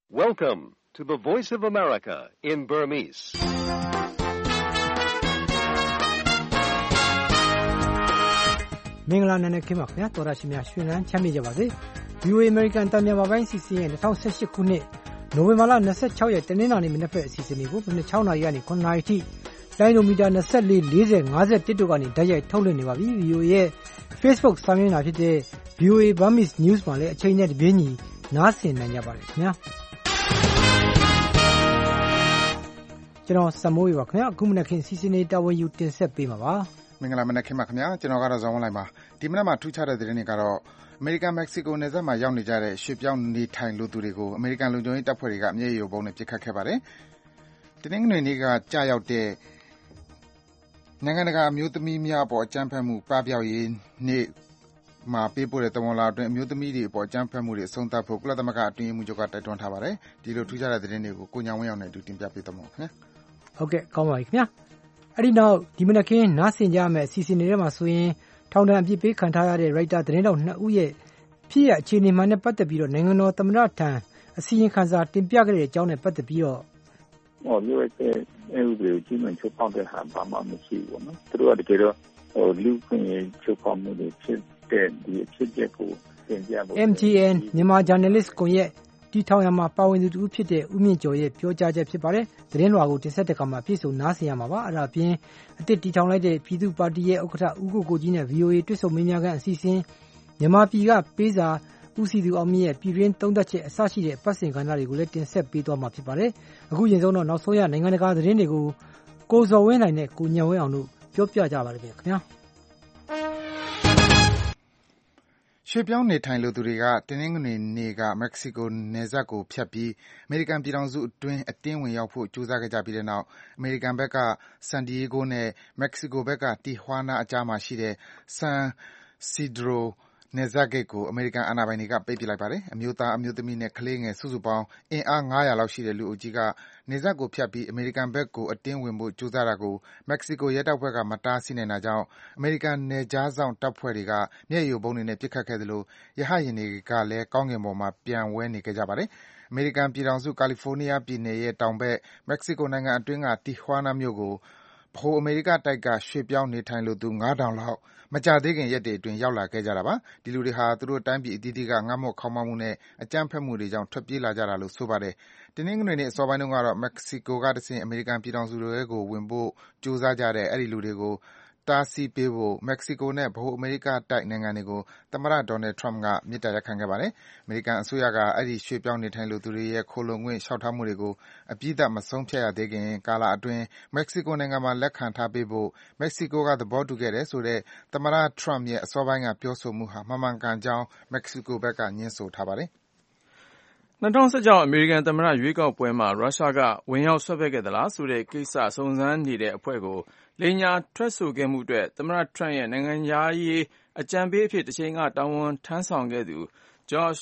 Welcome to the Voice of America in Burmese. ။မင်္ဂလာနံနက်ခင်းပါခင်ဗျာတော်ရရှိများရွှေလန်းချမ်းမြေ့ကြပါစေ။ VOA American တန်မြာပိုင်းစီစဉ်ရဲ့2018ခုနှစ်နိုဝင်ဘာလ26ရက်တနင်္လာနေ့မနက်ဖက်အစီအစဉ်တွေကိုမနေ့6နာရီကနေ9နာရီထိလိုင်းနိုမီတာ24 40 51တို့ကနေဓာတ်ရိုက်ထုတ်လွှင့်နေပါပြီ။ VOA ရဲ့ Facebook စာမျက်နှာဖြစ်တဲ့ VOA Burmese News မှာလည်းအချိန်နဲ့တပြေးညီနားဆင်နိုင်ကြပါတယ်ခင်ဗျာ။ကျွန်တော်စမိုးရပါခင်ဗျာအခုမနက်ခင်းစီစဉ်နေတာဝန်ယူတင်ဆက်ပေးမှာပါမင်္ဂလာမနက်ခင်းပါခင်ဗျာကျွန်တော်ကတော့ဇော်ဝင်းလိုက်ပါဒီမနက်မှာထူးခြားတဲ့သတင်းတွေကတော့အမေရိကန်မက္ကဆီကိုနယ်စပ်မှာရောက်နေကြတဲ့ရွှေ့ပြောင်းနေထိုင်လူသူတွေကိုအမေရိကန်လူမျိုးရေးတပ်ဖွဲ့တွေကမျက်ရည်ယိုဗုံးနဲ့ပစ်ခတ်ခဲ့ပါတယ်တနင်္ဂနွေနေ့ကကြာရောက်တဲ့နိုင်ငံတကာအမျိုးသမီးများအပေါ်အကြမ်းဖက်မှုပပျောက်ရေးနေ့မှာပေးပို့တဲ့တဝန်လာအတွင်းအမျိုးသမီးတွေအပေါ်အကြမ်းဖက်မှုတွေအဆုံးသတ်ဖို့ကုလသမဂ္ဂအတွင်းရေးမှူးချုပ်ကတိုက်တွန်းထားပါတယ်ဒီလိုထူးခြားတဲ့သတင်းတွေကိုကိုညာဝင်းအောင်နဲ့အတူတင်ပြပေးသွားမှာခင်ဗျာဟုတ်ကဲ့ကောင်းပါပြီခင်ဗျာအဲ့ဒီနောက်ဒီမနက်ခင်းနားဆင်ကြမယ်အစီအစဉ်တွေထဲမှာဆိုရင်ထောင်ဒဏ်အပြစ်ပေးခံထားရတဲ့ရိုက်တာသတင်းတောက်2ဦးရဲ့ဖြစ်ရအခြေအနေမှန်နဲ့ပတ်သက်ပြီးတော့နိုင်ငံတော်သမ္မတထံအစီရင်ခံစာတင်ပြခဲ့တဲ့အကြောင်းနဲ့ပတ်သက်ပြီးတော့မျိုးရဲ့အဲ့ဒီကြီးမှချုပ်ပေါက်တဲ့ဟာဘာမှမရှိဘူးနော်သူတို့ကတကယ်တော့လူခွင့်ချုပ်ပေါက်မှုတွေဖြစ်တဲ့ဒီအဖြစ်အပျက်ကိုသင်ပြဖို့ MTN မြန်မာ Journalist ကွန်ရက်တီထောင်ရမှာပါဝင်သူတူဖြစ်တဲ့ဦးမြင့်ကျော်ရဲ့ပြောကြားချက်ဖြစ်ပါတယ်သတင်းလွှာကိုတင်ဆက်တဲ့အခါမှာပြည့်စုံနားဆင်ရမှာပါအဲ့ဒါအပြင်အသစ်တီထောင်လိုက်တဲ့ပြည်သူ့ပါတီရဲ့ဥက္ကဋ္ဌဦးကိုကိုကြီးနဲ့ VOA တွေ့ဆုံမေးမြန်းခန်းအစီအစဉ်မြန်မာပြည်ကပေးစာဦးစီသူအောင်မြင့်ရဲ့ပြည်တွင်းသုံးသပ်ချက်အစရှိတဲ့ပတ်စင်ကဏ္ဍတွေကိုလည်းတင်ဆက်ပေးသွားမှာဖြစ်ပါတယ်အခုရင်ဆုံးတော့နောက်ဆုံးရနိုင်ငံတကာသတင်းတွေကိုကိုဇော်ဝင်းနိုင်နဲ့ကိုညံဝင်းအောင်တို့ပြောပြကြပါလိမ့်မယ်ခင်ဗျာရွှေ့ပြောင်းနေထိုင်လူသူတွေကတနင်္ဂနွေနေ့ကမက္ကဆီကိုနယ်စပ်ကိုဖြတ်ပြီးအမေရိကန်ပြည်ထောင်စုအတွင်းအတင်းဝင်ရောက်ဖို့ကြိုးစားခဲ့ကြပြီးတဲ့နောက်အမေရိကန်ဘက်ကဆန်ဒီယေဂိုနဲ့မက္ကဆီကိုဘက်ကတီဟွာနာအကြားမှာရှိတဲ့ဆန်စီဒရိုနယ်စပ်ဂိတ်ကိုအမေရိကန်အာဏာပိုင်တွေကပိတ်ပစ်လိုက်ပါတယ်။အမျိုးသားအမျိုးသမီးနဲ့ကလေးငယ်စုစုပေါင်းအင်အား900လောက်ရှိတဲ့လူအုပ်ကြီးကနယ်စပ်ကိုဖြတ်ပြီးအမေရိကန်ဘက်ကိုအတင်းဝင်ဖို့ကြိုးစားတာကိုမက္ကဆီကိုရဲတပ်ဖွဲ့ကမတားဆီးနိုင်တာကြောင့်အမေရိကန်နယ်ခြားစောင့်တပ်ဖွဲ့တွေကမျက်ရည်ယိုဗုံးတွေနဲ့ပစ်ခတ်ခဲ့သလိုရဟတ်ယာဉ်တွေကလည်းကောင်းကင်ပေါ်မှာပျံဝဲနေခဲ့ကြပါတယ်။အမေရိကန်ပြည်ထောင်စုကာလီဖိုးနီးယားပြည်နယ်ရဲ့တောင်ဘက်မက္ကဆီကိုနိုင်ငံအတွင်းကတီဟွာနာမြို့ကိုဗဟိုအမေရိကတိုက်ကရွှေ့ပြောင်းနေထိုင်လိုသူ9000လောက်မကြာသေးခင်ရက်တွေအတွင်းရောက်လာခဲ့ကြတာပါ။ဒီလူတွေဟာသူတို့တိုင်းပြည်အသီးသီးကငတ်မွတ်ခေါင်းပါးမှုနဲ့အကြမ်းဖက်မှုတွေကြောင့်ထွက်ပြေးလာကြတာလို့ဆိုပါတယ်။တနင်္ဂနွေနေ့အစောပိုင်းတုန်းကတော့မက္ကဆီကိုကတဆင့်အမေရိကန်ပြည်ထောင်စုထဲကိုဝင်ဖို့ကြိုးစားကြတဲ့အဲဒီလူတွေကိုတားဆီးပေးဖို့မက္ကဆီကိုနဲ့ဗဟိုအမေရိကတိုက်နိုင်ငံတွေကိုသမ္မတ Donald Trump ကမေတ္တာရပ်ခံခဲ့ပါတယ်။အမေရိကန်အစိုးရကအဲဒီရွှေ့ပြောင်းနေထိုင်လိုသူတွေရဲ့ခိုလှုံခွင့်လျှောက်ထားမှုတွေကိုအပြီးသတ်မဆုံးဖြတ်ရသေးခင်ကာလအတွင်းမက္ကဆီကိုနိုင်ငံမှာလက်ခံထားပေးဖို့မက္ကဆီကိုကသဘောတူခဲ့တယ်ဆိုတဲ့သမ္မတ Trump ရဲ့အစောပိုင်းကပြောဆိုမှုဟာမမှန်ကန်ကြောင်းမက္ကဆီကိုဘက်ကငြင်းဆိုထားပါတယ်။2016အမေရိကန်သမ္မတရွေးကောက်ပွဲမှာရုရှားကဝင်ရောက်ဆွတ်ဖက်ခဲ့သလားဆိုတဲ့ကိစ္စစုံစမ်းနေတဲ့အဖွဲ့ကိုလိမ်ညာထွက်ဆိုခဲ့မှုအတွက်သမ္မတ Trump ရဲ့နိုင်ငံခြားရေးအကြံပေးအဖြစ်တစ်ချိန်ကတာဝန်ထမ်းဆောင်ခဲ့သူ George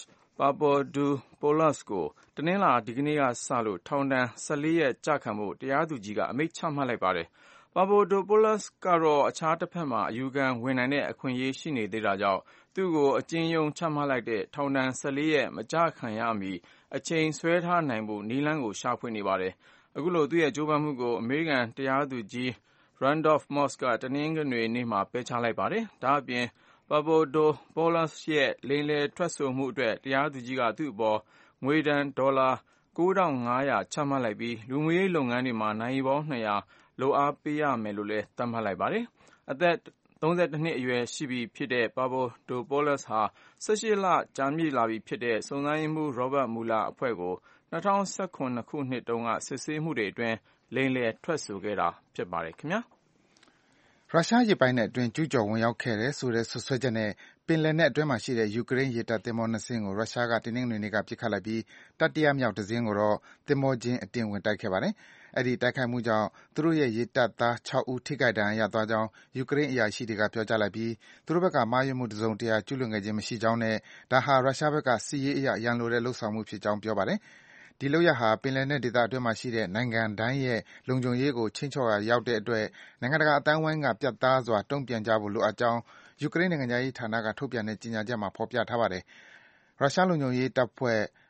Papadopoulos ကိုတနင်္လာဒီကနေ့ကစလို့ထောင်ဒဏ်14ရက်ကျခံဖို့တရားသူကြီးကအမိန့်ချမှတ်လိုက်ပါတယ်။ Papadopoulos ကတော့အခြားတစ်ဖက်မှာအယူခံဝင်နိုင်တဲ့အခွင့်အရေးရှိနေသေးတာကြောင့်သူ့ကိုအကျဉ်းရုံးချမှတ်လိုက်တဲ့ထောင်ဒဏ်14ရက်မကျခံရမီအချိန်ဆွဲထားနိုင်ဖို့နည်းလမ်းကိုရှာဖွေနေပါတယ်။အခုလိုသူ့ရဲ့ကြိုးပမ်းမှုကိုအမေရိကန်တရားသူကြီး Randolph Moss ကတနင်္ဂနွေနေ့မှာပယ်ချလိုက်ပါတယ်။ဒါ့အပြင် Papadopoulos ရဲ့လိမ်လည်ထွက်ဆိုမှုအတွက်တရားသူကြီးကသူ့အပေါ်ငွေဒဏ်ဒေါ်လာ9500ချမှတ်လိုက်ပြီးလူမှုရေးလုပ်ငန်းတွေမှာနာရီပေါင်း200လုပ်အားပေးရမယ်လို့လည်းသတ်မှတ်လိုက်ပါတယ်။အသက်32နှစ်အရွယ်ရှိပြီဖြစ်တဲ့ Papadopoulos ဟာ18လကြာမြင့်လာပြီဖြစ်တဲ့စုံစမ်းရေးမှူး Robert Mueller အဖွဲ့ကို2017ခုနှစ်တုန်းကစစ်ဆေးမှုတွေအတွင်းလိမ်လည်ထွက်ဆိုခဲ့တာဖြစ်ပါတယ်ခင်ဗျာရုရှားရေပိုင်နက်အတွင်းကျူးကျော်ဝင်ရောက်ခဲ့တယ်ဆိုတဲ့စွပ်စွဲချက်နဲ့ပင်လယ်နက်အတွင်းမှာရှိတဲ့ယူကရိန်းရေတပ်သင်္ဘော2စင်းကိုရုရှားကတနင်္ဂနွေနေ့ကပစ်ခတ်လိုက်ပြီးတတိယမြောက်တစ်စင်းကိုတော့သင်္ဘောချင်းအတင်းဝင်တိုက်ခဲ့ပါတယ်။အဲဒီတိုက်ခိုက်မှုကြောင့်သူတို့ရဲ့ရေတပ်သား6ဦးထိခိုက်ဒဏ်ရာရသွားကြောင်းယူကရိန်းအရာရှိတွေကပြောကြားလိုက်ပြီးသူတို့ဘက်ကမှားယွင်းမှုတစ်စုံတရာကျူးလွန်ခဲ့ခြင်းမရှိကြောင်းနဲ့ဒါဟာရုရှားဘက်ကစစ်ရေးအရရန်လိုတဲ့လုပ်ဆောင်မှုဖြစ်ကြောင်းပြောပါတယ်။ဒီလုပ်ရပ်ဟာပင်လယ်နက်ဒေသအတွင်းမှာရှိတဲ့နိုင်ငံတိုင်းရဲ့လုံခြုံရေးကိုခြိမ်းခြောက်ရာရောက်တဲ့အတွက်နိုင်ငံတကာအသိုင်းအဝိုင်းကပြတ်သားစွာတုံ့ပြန်ကြဖို့လိုအပ်ကြောင်းယူကရိန်းနိုင်ငံခြားရေးဌာနကထုတ်ပြန်တဲ့ကြေညာချက်မှာဖော်ပြထားပါတယ်။ရုရှားလုံခြုံရေးတပ်ဖွဲ့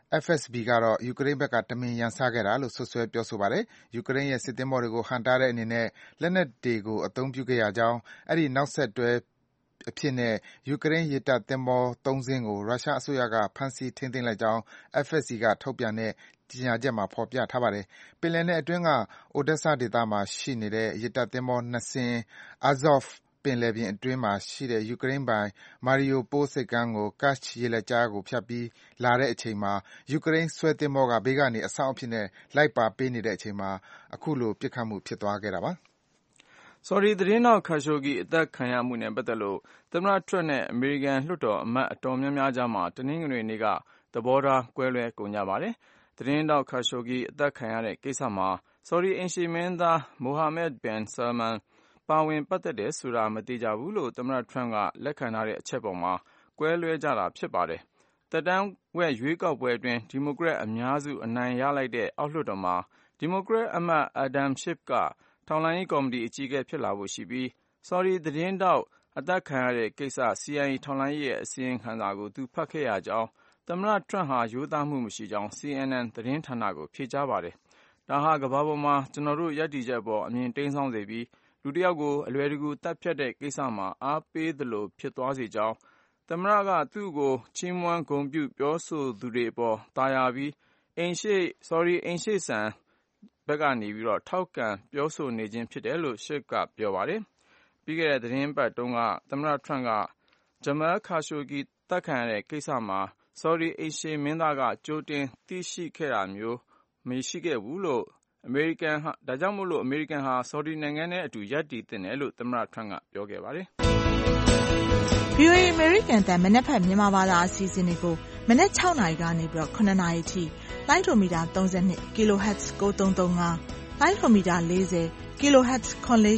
FSB ကတော့ ယူကရိန်းဘက်ကတမင်ရန်စခဲ့တာလို့စွပ်စွဲပြောဆိုပါတယ်။ ယူကရိန်းရဲ့စစ်သင်္ဘောတွေကိုဟန့်တားတဲ့အနေနဲ့လက်နက်တွေကိုအသုံးပြုခဲ့ရကြောင်း၊ အဲဒီနောက်ဆက်တွဲအဖြစ်နဲ့ယူကရိန်းရေတပ်သင်္ဘော 3 စင်းကိုရုရှားအစိုးရကဖမ်းဆီးထိန်းသိမ်းလိုက်ကြောင်း FSC ကထုတ်ပြန်တဲ့ကြေညာချက်မှာဖော်ပြထားပါတယ်။ ပင်လယ်နက်အတွင်းက Odesa ဒေသမှာရှိနေတဲ့ ရေတပ်သင်္ဘော 2 စင်း Azov ပင်လယ်ပြင်အတွင်းမှာရှိတဲ့ယူကရိန်းပိုင် Mariupol ဆိပ်ကမ်းကို Kerch ရေလက်ကြားကိုဖြတ်ပြီးလာတဲ့အချိန်မှာယူကရိန်းဆွဲသင်္ဘောကဘေးကနေအစောင့်အဖြစ်နဲ့လိုက်ပါပေးနေတဲ့အချိန်မှာအခုလိုပစ်ခတ်မှုဖြစ်သွားခဲ့တာပါ။ဆော်ဒီသတင်းထောက် Khashoggi အသတ်ခံရမှုနဲ့ပတ်သက်လို့သမ္မတ Trump နဲ့အမေရိကန်လွှတ်တော်အမတ်အတော်များများကြားမှာတနင်္ဂနွေနေ့ကသဘောထားကွဲလွဲကုန်ကြပါတယ်။ သတင်းထောက် Khashoggi အသတ်ခံရတဲ့ကိစ္စမှာဆော်ဒီအိမ်ရှေ့မင်းသား Mohammed bin Salman ပါဝင်ပတ်သက်တယ်ဆိုတာမသေချာဘူးလို့သမ္မတ Trump ကလက်ခံထားတဲ့အချက်ပေါ်မှာကွဲလွဲကြတာဖြစ်ပါတယ်။ သက်တမ်းဝက်ရွေးကောက်ပွဲအတွင်းဒီမိုကရက်အများစုအနိုင်ရလိုက်တဲ့အောက်လွှတ်တော်မှာဒီမိုကရက်အမတ် Adam Schiff ကထောက်လှမ်းရေးကော်မတီအကြီးအကဲဖြစ်လာဖို့ရှိပြီးဆော်ဒီသတင်းထောက်အသတ်ခံရတဲ့ကိစ္စ CIA ထောက်လှမ်းရေးရဲ့အစီရင်ခံစာကိုသူဖတ်ခဲ့ရကြောင်းသမ္မတ Trump ဟာရိုးသားမှုမရှိကြောင်း CNN သတင်းဌာနကိုဖြေကြားပါတယ်။ ဒါဟာကမ္ဘာပေါ်မှာကျနော်တို့ရပ်တည်ချက်အပေါ်အမြင်တိမ်းစောင်းစေပြီးလူတစ်ယောက်ကိုအလွယ်တကူသတ်ဖြတ်တဲ့ကိစ္စမှာအားပေးသလိုဖြစ်သွားစေကြောင်းသမ္မတကသူ့ကိုချီးမွမ်းဂုဏ်ပြုပြောဆိုသူတွေအပေါ်သာယာပြီးဆော်ဒီအိမ်ရှေ့စံဘက်ကနေထောက်ခံပြောဆိုနေခြင်းဖြစ်တယ်လို့ Schiff ကပြောပါတယ်။ ပြီးခဲ့တဲ့သီတင်းပတ်တုန်းကသမ္မတ Trump က Jamal Khashoggi သတ်ခံရတဲ့ကိစ္စမှာဆော်ဒီအိမ်ရှေ့မင်းသားကကြိုတင်သိရှိခဲ့တာမျိုးမရှိခဲ့ဘူးလို့ဒါကြောင့်အမေရိကန်ဟာဆော်ဒီနိုင်ငံနဲ့အတူရပ်တည်သင့်တယ်လို့သမ္မတ Trump ကပြောခဲ့ပါတယ်။ VOA အမေရိကန်အသံမနက်ဖြန်မြန်မာဘာသာအစီအစဉ်တွေကိုမနက်6နာရီကနေ9နာရီထိလိုင်းဒိုမီတာ32 kHz 9335လိုင်းဒိုမီတာ40 kHz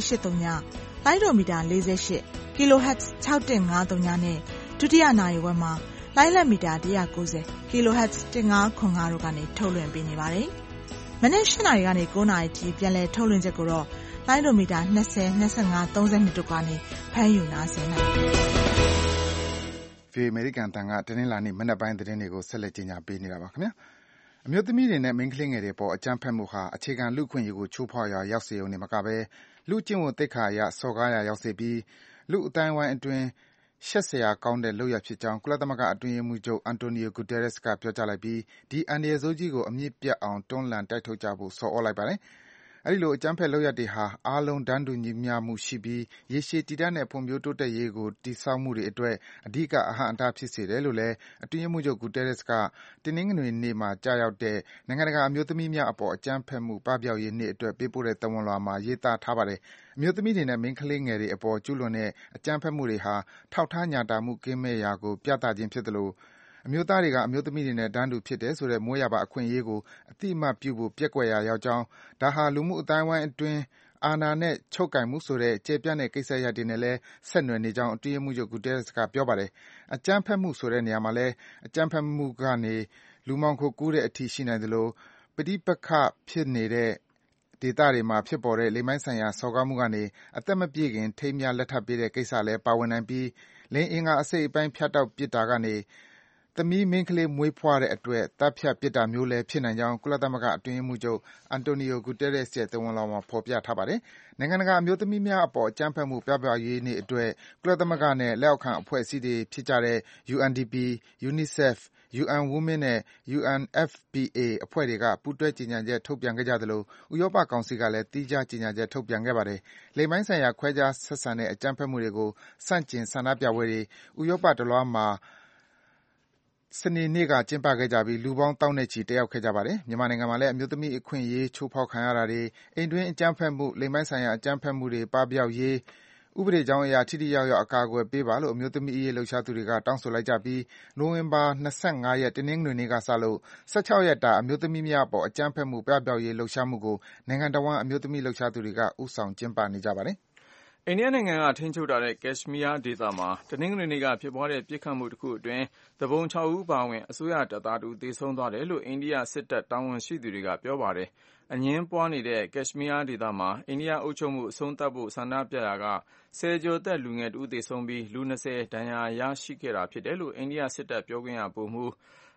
9483လိုင်းဒိုမီတာ48 kHz 6153နဲ့ဒုတိယနာရီဝက်မှာလိုင်းလက်မီတာ190 kHz 1505တို့ကနေထုတ်လွှင့်ပေးနေပါတယ်။မနက်8နာရီကနေ9နာရီထိပြန်လည်ထုတ်လွှင့်ချက်ကိုတော့လိုင်းဒိုမီတာ20 25 32တို့ကနေဖမ်းယူနားဆင်နိုင်ပါတယ်။ VOA အမေရိကန်အသံကတနင်္လာနေ့မနက်ပိုင်းသတင်းတွေကိုဆက်လက်ကြီးညာပေးနေတာပါခင်ဗျာ။အမျိုးသမီးတွေနဲ့မိန်းကလေးငယ်တွေအပေါ်အကြမ်းဖက်မှုဟာအခြေခံလူ့အခွင့်အရေးကိုချိုးဖောက်ရာရောက်စေရုံနဲ့မကဘဲလူ့ကျင့်ဝတ်သိက္ခာအရစော်ကားရာရောက်စေပြီးလူ့အသိုင်းအဝိုင်းအတွင်းရှက်စရာကောင်းတဲ့လုပ်ရပ်ဖြစ်ကြောင်းကုလသမဂ္ဂအတွင်းရေးမှူးချုပ် Antonio Guterres ကပြောကြားလိုက်ပြီးဒီအန္တရာယ်ဆိုးကြီးကိုအမြစ်ပြတ်အောင်တွန်းလှန်တိုက်ထုတ်ကြဖို့ဆော်သြလိုက်ပါတယ်။ အဲဒီလိုအကြမ်းဖက်လုပ်ရပ်တွေဟာအားလုံးတန်းတူညီမျှမှုရှိပြီးရေရှည်တည်တံ့တဲ့ဖွံ့ဖြိုးတိုးတက်ရေးကိုတည်ဆောက်မှုတွေအတွက်အဓိကအဟန့်အတားဖြစ်စေတယ်လို့လည်းအတွင်းရေးမှူးချုပ် Guterres ကတနင်္ဂနွေနေ့မှာကျရောက်တဲ့နိုင်ငံတကာအမျိုးသမီးများအပေါ်အကြမ်းဖက်မှုပပျောက်ရေးနေ့အတွက်ပေးပို့တဲ့သဝဏ်လွှာမှာရေးသားထားပါတယ်။အမျိုးသမီးတွေနဲ့မိန်းကလေးငယ်တွေအပေါ်ကျူးလွန်တဲ့အကြမ်းဖက်မှုတွေဟာထောက်ထားညှာတာမှုကင်းမဲ့ရာကိုပြသခြင်းဖြစ်သလိုအမျိုးသားတွေကအမျိုးသမီးတွေနဲ့တန်းတူဖြစ်တယ်ဆိုတဲ့မွေးရာပါအခွင့်အရေးကိုအသိအမှတ်ပြုဖို့ပျက်ကွက်ရာရောက်ကြောင်းဒါဟာလူမှုအသိုင်းအဝိုင်းအတွင်းအာဏာနဲ့ချုပ်ကိုင်မှုဆိုတဲ့ကျယ်ပြန့်တဲ့ကိစ္စရပ်တွေနဲ့လည်းဆက်နွယ်နေကြောင်းအတွင်းရေးမှူးချုပ် Guterres ကပြောပါတယ်။အကြမ်းဖက်မှုဆိုတဲ့နေရာမှာလည်းအကြမ်းဖက်မှုကနေလူမှောင်ခိုကူးတဲ့အထိရှိနိုင်သလိုပဋိပက္ခဖြစ်နေတဲ့ဒေသတွေမှာဖြစ်ပေါ်တဲ့လိင်ပိုင်းဆိုင်ရာစော်ကားမှုကနေအသက်မပြည့်ခင်ထိမ်းမြားလက်ထပ်ပေးတဲ့ကိစ္စလည်းပါဝင်နိုင်ပြီးလိင်အင်္ဂါအစိတ်အပိုင်းဖြတ်တောက်ပစ်တာကနေသမီးမိန်းကလေးမွေးဖွားတဲ့အတွက်သတ်ဖြတ်ပစ်တာမျိုးလည်းဖြစ်နိုင်ကြောင်းကုလသမဂ္ဂအတွင်းရေးမှူးချုပ် Antonio Guterres ရဲ့သဝဏ်လွှာမှာဖော်ပြထားပါတယ်။နိုင်ငံတကာအမျိုးသမီးများအပေါ်အကြမ်းဖက်မှုပပျောက်ရေးနေ့အတွက်ကုလသမဂ္ဂနဲ့လက်အောက်ခံအဖွဲ့အစည်းတွေဖြစ်ကြတဲ့ UNDP, UNICEF, UN Women နဲ့ UNFPA အဖွဲ့တွေကပူးတွဲကြေညာချက်ထုတ်ပြန်ခဲ့ကြသလိုဥရောပကောင်စီကလည်းသီးခြားကြေညာချက်ထုတ်ပြန်ခဲ့ပါတယ်။လိင်ပိုင်းဆိုင်ရာခွဲခြားဆက်ဆံတဲ့အကြမ်းဖက်မှုတွေကိုဆန့်ကျင်ဆန္ဒပြပွဲတွေဥရောပတလွှားမှာစနေနေ့ကကျင်းပခဲ့ကြပြီးလူပေါင်းသောင်းနဲ့ချီတက်ရောက်ခဲ့ကြပါတယ်။မြန်မာနိုင်ငံမှာလည်းအမျိုးသမီးအခွင့်အရေးချိုးဖောက်ခံရတာတွေအိမ်တွင်းအကြမ်းဖက်မှုလိင်ပိုင်းဆိုင်ရာအကြမ်းဖက်မှုတွေပပျောက်ရေးဥပဒေကြောင်းအရထိထိရောက်ရောက်အကာအကွယ်ပေးပါလို့အမျိုးသမီးအရေးလှုပ်ရှားသူတွေကတောင်းဆိုလိုက်ကြပြီးနိုဝင်ဘာ25ရက်တနင်္ဂနွေနေ့ကစလို့16ရက်တာအမျိုးသမီးများအပေါ်အကြမ်းဖက်မှုပပျောက်ရေးလှုပ်ရှားမှုကိုနိုင်ငံတဝန်းအမျိုးသမီးလှုပ်ရှားသူတွေကဦးဆောင်ကျင်းပနေကြပါတယ်။အိန္ဒိယနိုင်ငံကထိန်းချုပ်ထားတဲ့ကက်ရှ်မီးယားဒေသမှာတနင်္ဂနွေနေ့ကဖြစ်ပွားတဲ့ပစ်ခတ်မှုတစ်ခုအတွင်းသူပုန်6ဦးပါဝင်အစိုးရတပ်သားတစ်ဦးသေဆုံးသွားတယ်လို့အိန္ဒိယစစ်တပ်တာဝန်ရှိသူတွေကပြောပါတယ်။အငြင်းပွားနေတဲ့ကက်ရှ်မီးယားဒေသမှာအိန္ဒိယအုပ်ချုပ်မှုအဆုံးသတ်ဖို့ဆန္ဒပြရာကဆယ်ကျော်သက်လူငယ်တစ်ဦးသေဆုံးပြီးလူ20ဒဏ်ရာရရှိခဲ့တာဖြစ်တယ်လို့အိန္ဒိယစစ်တပ်ပြောခွင့်ရဗိုလ်မှူး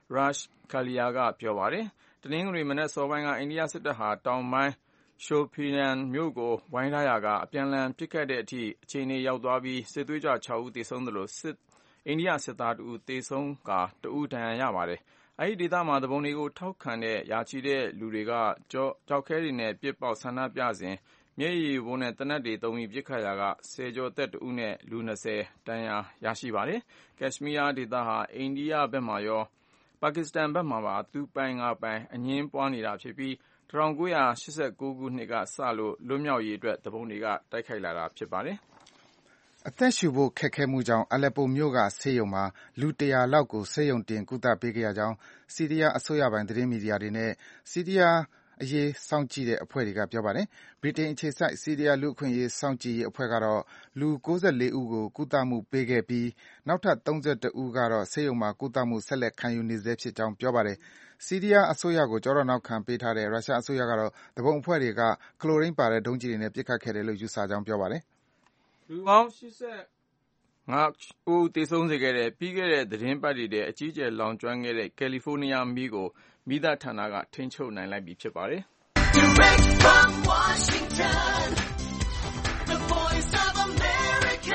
Raj Kalia ကပြောပါတယ်။တနင်္ဂနွေမနက်စောပိုင်းကအိန္ဒိယစစ်တပ်ဟာတောင်ပိုင်း Shopian မြို့ကိုဝိုင်းထားရာကအပြန်အလှန်ပစ်ခတ်တဲ့အထိအခြေအနေရောက်သွားပြီးစစ်သွေးကြွ6ဦးသေဆုံးသလိုအိန္ဒိယစစ်သား2ဦးသေဆုံးကာ2ဦးဒဏ်ရာရပါတယ်။အဲဒီဒေသမှာသူပုန်တွေကိုထောက်ခံတဲ့ရာချီတဲ့လူတွေကကြောက်ခဲတွေနဲ့ပစ်ပေါက်ဆန္ဒပြစဉ်မျက်ရည်ယိုဗုံးနဲ့သေနတ်တွေသုံးပြီးပစ်ခတ်ရာက10ကျော်သက်2ဦးနဲ့လူ20ဒဏ်ရာရရှိပါတယ်။ကက်ရှ်မီးယားဒေသဟာအိန္ဒိယဘက်မှာရောပါကစ္စတန်ဘက်မှာပါသူပိုင်ငါပိုင်အငြင်းပွားနေတာဖြစ်ပြီး1989ခုနှစ်ကစလို့လွတ်မြောက်ရေးအတွက်သူပုန်တွေကတိုက်ခိုက်လာတာဖြစ်ပါတယ်။အသက်ရှူဖို့ခက်ခဲမှုကြောင့်အလက်ပိုမြို့ကဆေးရုံမှာလူ100လောက်ကိုဆေးရုံတင်ကုသပေးခဲ့ရကြောင်းဆီးရီးယားအစိုးရပိုင်သတင်းမီဒီယာတွေနဲ့ဆီးရီးယားအရေးစောင့်ကြည့်တဲ့အဖွဲ့တွေကပြောပါတယ်။ဗြိတိန်အခြေစိုက်ဆီးရီးယားလူ့အခွင့်အရေးစောင့်ကြည့်ရေးအဖွဲ့ကတော့လူ94ဦးကိုကုသမှုပေးခဲ့ပြီးနောက်ထပ်31ဦးကတော့ဆေးရုံမှာကုသမှုဆက်လက်ခံယူနေဆဲဖြစ်ကြောင်းပြောပါတယ်။ဆီးရီးယားအစိုးရကိုကျောထောက်နောက်ခံပေးထားတဲ့ရုရှားအစိုးရကတော့သူပုန်အဖွဲ့တွေကကလိုရင်းပါတဲ့ဒုံးကျည်တွေနဲ့ပစ်ခတ်ခဲ့တယ်လို့ယူဆကြောင်းပြောပါတယ်။လူပေါင်း85ဦးသေဆုံးစေခဲ့တဲ့ပြီးခဲ့တဲ့သတင်းပတ်တွေအကြီးအကျယ်လောင်ကျွမ်းခဲ့တဲ့ကယ်လီဖိုးနီးယားမီးကိုမီးသတ်ဌာနကထိန်းချုပ်နိုင်လိုက်ပြီဖြစ်ပါတယ်။ Direct from Washington, the voice of America,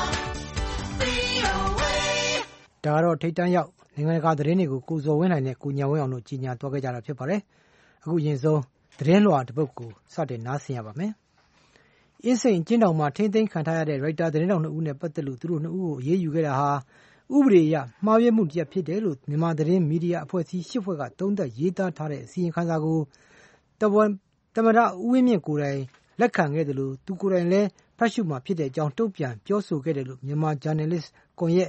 VOA ဒါတော့ထိတ်တန့်ရောက်နိုင်ငံတကာသတင်းတွေကိုကိုဇော်ဝင်းနိုင်နဲ့ကိုညာဝင်းအောင်တို့ကြီးညာသွားခဲ့ကြတာဖြစ်ပါတယ်။အခုရင်ဆုံးသတင်းလွှာတစ်ပုဒ်ကိုစတင်နားဆင်ရပါမယ်။အင်းစိန်ကျင်းတောင်မှာထိမ့်သိမ်းခံထားရတဲ့ရိုက်တာသတင်းတောင်2ဦးနဲ့ပတ်သက်လို့သူတို့2ဦးကိုအရေးယူခဲ့တာဟာဥပဒေအရမှားယွင်းမှုတစ်ရပ်ဖြစ်တယ်လို့မြန်မာသတင်းမီဒီယာအဖွဲ့အစည်း10ဖွဲ့ကသုံးသပ်ရေးသားထားတဲ့အစီရင်ခံစာကိုသမ္မတဦးဝင်းမြင့်ကိုယ်တိုင်လက်ခံခဲ့တယ်လို့သူကိုယ်တိုင်လည်းဖတ်ရှုမှဖြစ်တဲ့အကြောင်းတုံ့ပြန်ပြောဆိုခဲ့တယ်လို့မြန်မာဂျာနယ်လစ်ကွန်ရက်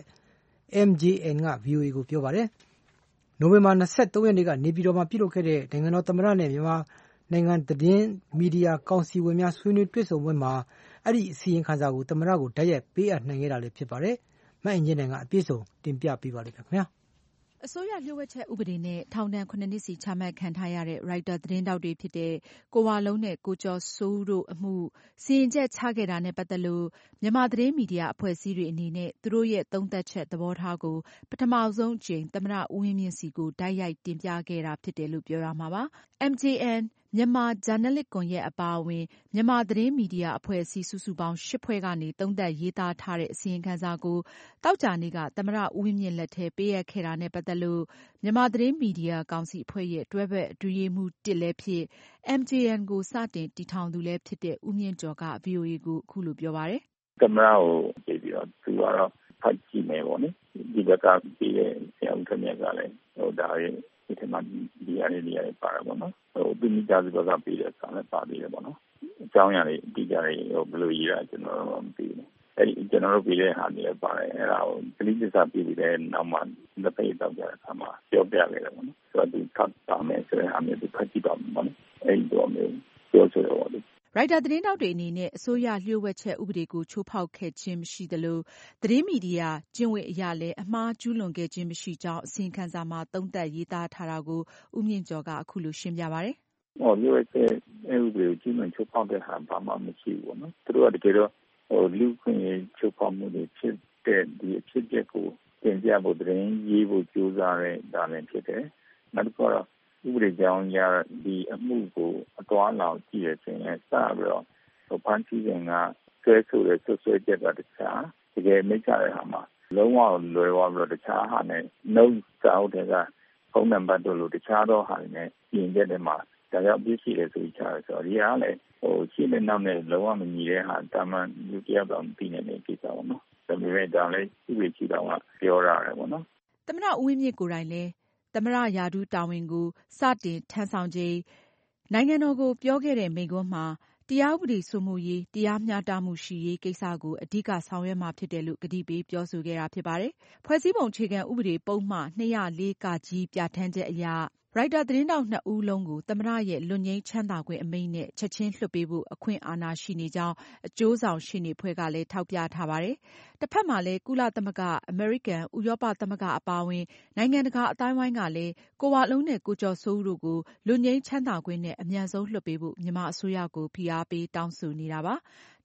MJN က VOA ကိုပြောပါတယ်။နိုဝင်ဘာ23ရက်နေ့ကနေပြည်တော်မှာပြုလုပ်ခဲ့တဲ့နိုင်ငံတော်သမ္မတနဲ့မြန်မာနိုင်ငံသတင်းမီဒီယာကောင်စီဝင်များဆွေးနွေးတွေ့ဆုံပွဲမှာအဲ့ဒီအစီရင်ခံစာကိုသမ္မတကိုတိုက်ရိုက်ပေးအပ်နိုင်ခဲ့တာလည်းဖြစ်ပါတယ်။မအင်ဂျင်နိုင်ကအပြည့်စုံတင်ပြပေးပါလိမ့်မယ်ခင်ဗျာ။အစိုးရလျှို့ဝှက်ချက်ဥပဒေနဲ့ထောင်ဒဏ်9နှစ်စီချမှတ်ခံထားရတဲ့ရိုက်တာသတင်းထောက်တွေဖြစ်တဲ့ကိုဝလုံးနဲ့ကိုကျော်စိုးဦးတို့အမှုစီရင်ချက်ချခဲ့တာနဲ့ပတ်သက်လို့မြန်မာသတင်းမီဒီယာအဖွဲ့အစည်းတွေအနေနဲ့သူတို့ရဲ့သုံးသပ်ချက်သဘောထားကိုပထမဆုံးအကြိမ်သမ္မတဦးဝင်းမြင့်စီကိုတိုက်ရိုက်တင်ပြခဲ့တာဖြစ်တယ်လို့ပြောရမှာပါ။ MJN မြန်မာဂျာနယ်လစ်ကွန်ရက်အပါအဝင်မြန်မာသတင်းမီဒီယာအဖွဲ့အစည်းစုစုပေါင်း10ဖွဲ့ကနေသုံးသပ်ရေးသားထားတဲ့အစီရင်ခံစာကိုသောကြာနေ့ကသမ္မတဦးဝင်းမြင့်လက်ထဲပေးအပ်ခဲ့တာနဲ့ပတ်သက်လို့မြန်မာသတင်းမီဒီယာကောင်စီအဖွဲ့ရဲ့တွဲဘက်အတွင်းရေးမှူး1လည်းဖြစ် MJN ကိုစတင်တည်ထောင်သူလည်းဖြစ်တဲ့ဦးမြင့်ကျော်က VOA ကိုအခုလိုပြောပါတယ်။သမ္မတကိုပြီးပြီးတော့သူကတော့ဖတ်ကြည့်မယ်ပေါ့နိ။ဒီဘက်ကပြီးတဲ့ဆရာဦးထမြတ်ကလည်းဒါရဲ့ဒီထဲမှာဒီအရေးတွေပါတာပေါ့နော်။သူမိသားစုဘက်ကပြီးတဲ့စာနဲ့ပါပြီးတယ်ပေါ့နော်။အကြောင်းအရာတွေအတိအကျတွေဘယ်လိုရေးတာကျွန်တော်တို့မသိဘူး။အဲဒီကျွန်တော်တို့ပြီးတဲ့ဟာတွေပါတယ်အဲ့ဒါကိုပလိသစ္စာပြီးပြီးတဲ့နောက်မှလက်ဖက်တောက်ကြတဲ့အခါမှာပြောပြခဲ့တယ်ပေါ့နော်။ဆိုတော့ဒီဖတ်ပါမယ်ဆိုရင်အမျိုးဒီဖတ်ကြည့်ပါမယ်ပေါ့နော်။အဲဒီတော့မျိုးပြောဆိုတော့ရိုက်တာသတင်းတောက်တွေအနေနဲ့အစိုးရလျှို့ဝှက်ချက်ဥပဒေကိုချိုးဖောက်ခဲ့ခြင်းမရှိသလိုသတင်းမီဒီယာကျင့်ဝတ်အရလည်းအမှားကျူးလွန်ခဲ့ခြင်းမရှိကြောင်းအစီရင်ခံစာမှာသုံးသပ်ရေးသားထားတာကိုဦးမြင့်ကျော်ကအခုလိုရှင်းပြပါတယ်။လျှို့ဝှက်ချက်ဥပဒေကိုကျူးလွန်ချိုးဖောက်တဲ့ဟာဘာမှမရှိဘူးပေါ့နော်။သူတို့ကတကယ်တော့လူ့ခွင့်ရေးချိုးဖောက်မှုတွေဖြစ်တဲ့ဒီအဖြစ်အပျက်ကိုတင်ပြဖို့သတင်းရေးဖို့ကြိုးစားတဲ့ဒါလည်းဖြစ်တယ်။နောက်တစ်ခါတော့ဥပဒေကြောင်းရဒီအမှုကိုအတော်လောက်ကြည့်ရခြင်းနဲ့စပြီးတော့ဖန်တီးခြင်းကဆွဲဆိုတဲ့ဆွဲချက်ကတခြားတကယ်မိကြတဲ့ဟာမှာလုံးဝလွယ်သွားပြီးတော့တခြားဟာနဲ့နှုတ်စာအုပ်တွေကဖုန်းနံပါတ်တို့လိုတခြားသောဟာတွေနဲ့ပြင်ချက်တွေမှာဒါကြောင့်ပြည့်စုံတယ်ဆိုပြီးချတယ်ဆိုတော့ဒီဟာလည်းရှင်းတဲ့နောက်နဲ့လုံးဝမညီတဲ့ဟာတာမန်လူတယောက်တော့ပြီးနေတဲ့ကိစ္စပေါ့နော်ဒါပေမဲ့ဒါလည်းဥပဒေကြီးတော့ပြောရတယ်ပေါ့နော်သမ္မတဦးဝင်းမြင့်ကိုယ်တိုင်လည်းသမ္မတရာထူးတာဝန်ကိုစတင်ထမ်းဆောင်ချိန်နိုင်ငံတော်ကိုပြောခဲ့တဲ့မိန့်ခွန်းမှာတရားဥပဒေစိုးမိုးရေးတရားမျှတမှုရှိရေးကိစ္စကိုအဓိကဆောင်ရွက်မှာဖြစ်တယ်လို့ကတိပေးပြောဆိုခဲ့တာဖြစ်ပါတယ်။ဖွဲ့စည်းပုံအခြေခံဥပဒေပုဒ်မ204(က) ပြဋ္ဌာန်းချက်အရရိုက်တာသတင်းထောက်2ဦးလုံးကိုသမ္မတရဲ့လွတ်ငြိမ်းချမ်းသာခွင့်အမိန့်နဲ့ချက်ချင်းလွှတ်ပေးဖို့အခွင့်အာဏာရှိနေကြောင်းအကျိုးဆောင်ရှေ့နေဖွဲ့ကလည်းထောက်ပြထားပါတယ်။တစ်ဖက်မှာလည်းကုလသမဂ္ဂအမေရိကန်ဥရောပသမဂ္ဂအပါအဝင်နိုင်ငံတကာအသိုင်းအဝိုင်းကလည်းကိုဝလုံးနဲ့ကိုကျော်စိုးဦးတို့ကိုလွတ်ငြိမ်းချမ်းသာခွင့်နဲ့အမြန်ဆုံးလွှတ်ပေးဖို့မြန်မာအစိုးရကိုဖိအားပေးတောင်းဆိုနေတာပါ။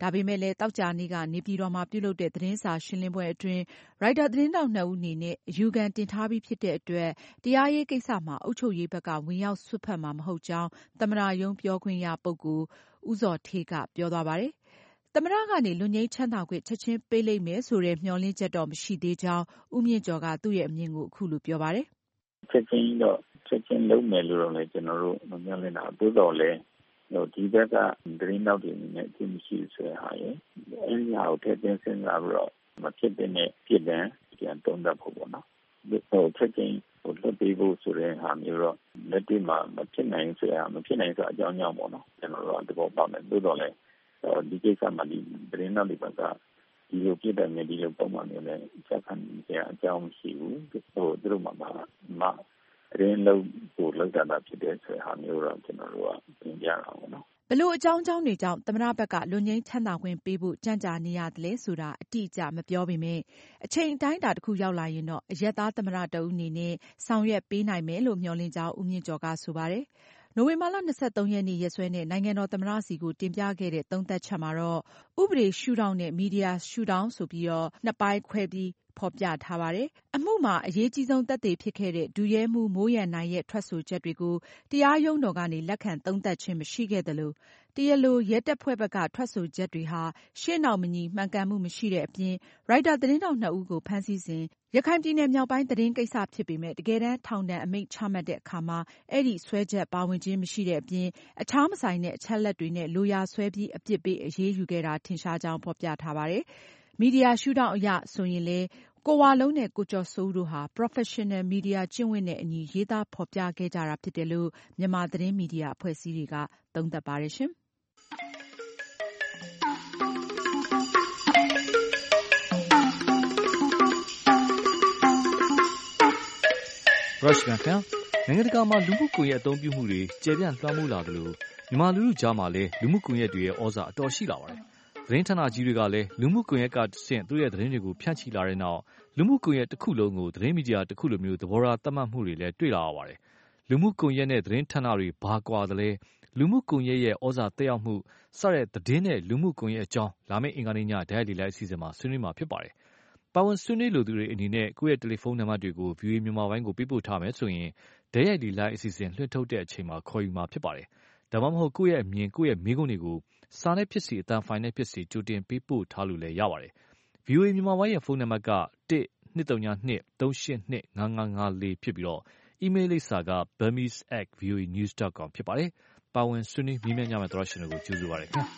ဒါပေမဲ့လည်းသောကြာနေ့ကနေပြည်တော်မှာပြုလုပ်တဲ့သတင်းစာရှင်းလင်းပွဲအတွင်းရိုက်တာသတင်းထောက် 2 ဦးအနေနဲ့အယူခံတင်ထားပြီးဖြစ်တဲ့အတွက်တရားရေးကိစ္စမှာအုပ်ချုပ်ရေးဘက်ကဝင်ရောက်စွက်ဖက်မှာမဟုတ်ကြောင်းသမ္မတရုံးပြောခွင့်ရပုဂ္ဂိုလ်ဦးဇော်ဌေးကပြောသွားပါတယ်။သမ္မတကနေလွတ်ငြိမ်းချမ်းသာခွင့်ချက်ချင်းပေးလိမ့်မယ်ဆိုတဲ့မျှော်လင့်ချက်တော့မရှိသေးကြောင်းဦးမြင့်ကျော်ကသူ့ရဲ့အမြင်ကိုအခုလိုပြောပါတယ်။ချက်ချင်းလုပ်မယ်လို့တော့လည်းကျွန်တော်တို့မမျှော်လင့်တာသို့တော်လည်းဒီဘက်ကသတင်းတောက်တွေနဲ့အချင်းမရှိဆိုတဲ့ဟာရဲ့အဲဒီဟာကိုထည့်သွင်းစဉ်းစားပြီးတော့မဖြစ်တဲ့ပြည်တန်းပြန်တုံးတတ်ဖို့ပေါ့နော်။ချက်ချင်းလွတ်ပေးဖို့ဆိုတဲ့ဟာမျိုးတော့လက်တွေ့မှာမဖြစ်နိုင်ဆိုတဲ့အကြောင်းကြောင့်ပေါ့နော်။ကျွန်တော်တို့သဘောပေါက်တယ်သို့တော်လည်းဒီကိစ္စမှာဒီသတင်းတောက်တွေဘက်ကဒီလိုပြည်တန်းနဲ့ဒီလိုပုံမှန်မျိုးနဲ့ချက်ခံနေအကြောင်းမရှိဘူး။သူတို့မှာရင်းလုံးကိုလောက်တာဖြစ်တဲ့ဆိုတဲ့ဟာမျိုးတော့ကျွန်တော်တို့ကပြင်ပြရအောင်နော်ဘလို့အကြောင်းတွေကြောင့်သမ္မတဘက်ကလွတ်ငြိမ်းချမ်းသာခွင့်ပေးဖို့ကြံ့ကြာနေရတယ်ဆိုတာအတိအကျမပြောပေမဲ့အချိန်အတိုင်းအတာတစ်ခုရောက်လာရင်တော့အရက်သားသမ္မတတဦးအနေနဲ့ဆောင်ရွက်ပေးနိုင်မယ်လို့မျှော်လင့်ကြောင်းဦးမြင့်ကျော်ကဆိုပါတယ်။နိုဝင်ဘာလ 23 ရက်နေ့ရက်စွဲနဲ့နိုင်ငံတော်သမ္မတဆီကိုတင်ပြခဲ့တဲ့သုံးသပ်ချက်မှာတော့ဥပဒေရှုထောင့်နဲ့မီဒီယာရှုထောင့်ဆိုပြီးနှစ်ပိုင်းခွဲပြီးဖော်ပြထားပါတယ်။အမှုမှာအရေးကြီးဆုံးသက်သေဖြစ်ခဲ့တဲ့ဒုရဲမှူးမိုးရန်နိုင်ရဲ့ထွက်ဆိုချက်တွေကိုတရားရုံးတော်ကနေလက်ခံသုံးသပ်ခြင်းမရှိခဲ့သလိုတရားလိုရဲတပ်ဖွဲ့ဘက်ကထွက်ဆိုချက်တွေဟာရှေ့နောက်မညီမှန်ကန်မှုမရှိတဲ့အပြင်ရိုက်တာသတင်းထောက် 2 ဦးကိုဖမ်းဆီးစဉ်ရခိုင်ပြည်နယ်မြောက်ပိုင်းသတင်းကိစ္စဖြစ်ပေမဲ့တကယ်တမ်းထောင်ဒဏ်အမိန့်ချမှတ်တဲ့အခါမှာအဲ့ဒီဆွဲချက်ပါဝင်ခြင်းမရှိတဲ့အပြင်အခြားမဆိုင်တဲ့အချက်လက်တွေနဲ့လိုရာဆွဲပြီးအပြစ်ပေးအရေးယူခဲ့တာထင်ရှားကြောင်းဖော်ပြထားပါတယ်။မီဒီယာရှုထောင့်အရဆိုရင်လည်းကိုဝလုံးနဲ့ကိုကျော်စိုးဦးတို့ဟာ Professional Media ကျင့်ဝတ်နဲ့အညီရေးသားဖော်ပြခဲ့ကြတာဖြစ်တယ်လို့မြန်မာသတင်းမီဒီယာအဖွဲ့အစည်းတွေကသုံးသပ်ပါတယ်ရှင်။ Russian ခင်နိုင်ငံတကာမှာလူမှုကွန်ရက်အသုံးပြုမှုတွေကျေပြန့်လွှမ်းမိုးလာသလိုမြန်မာလူထုကြားမှာလည်းလူမှုကွန်ရက်တွေရဲ့ဩဇာအတော်ရှိလာပါတယ်။သတင်းဌာနကြီးတွေကလည်းလူမှုကွန်ရက်ကတဆင့်သူ့ရဲ့သတင်းတွေကိုဖြန့်ချိလာတဲ့နောက်လူမှုကွန်ရက်တစ်ခုလုံးကိုသတင်းမီဒီယာတစ်ခုလိုမျိုးသဘောထားသတ်မှတ်မှုတွေလည်းတွေ့လာရပါတယ်။လူမှုကွန်ရက်နဲ့သတင်းဌာနတွေဘာကွာသလဲလူမှုကွန်ရက်ရဲ့ဩဇာသက်ရောက်မှုစတဲ့သတင်းနဲ့လူမှုကွန်ရက်အကြောင်းလာမယ့်အင်္ဂါနေ့ညဓာတ်ရိုက်လေလိုက်အစီအစဉ်မှာဆွေးနွေးမှာဖြစ်ပါတယ်။ပါဝင်ဆွေးနွေးလိုသူတွေအနေနဲ့ကိုယ့်ရဲ့တယ်လီဖုန်းနံပါတ်တွေကို VOA မြန်မာပိုင်းကိုပေးပို့ထားမယ်ဆိုရင်ဓာတ်ရိုက်လေလိုက်အစီအစဉ်လွှင့်ထုတ်တဲ့အချိန်မှာခေါ်ယူမှာဖြစ်ပါတယ်။ဒါမှမဟုတ်ကိုယ့်ရဲ့အမြင်ကိုယ့်ရဲ့မေးခွန်းတွေကိုစာနဲ့ဖြစ်စီအသံဖိုင်နဲ့ဖြစ်စီကြိုတင်ပေးပို့ထားလို့လည်းရပါတယ်။ VOA မြန်မာပိုင်းရဲ့ဖုန်းနံပါတ်က1-202-382-5554ဖြစ်ပြီးအီးမေးလ်လိပ်စာက burmese@voanews.com ဖြစ်ပါတယ်။ပါဝင်ဆွေးနွေးမေးမြန်းကြမယ့်သောတရှင်တွေကိုကျေးဇူးပါတယ်ခင်ဗျာ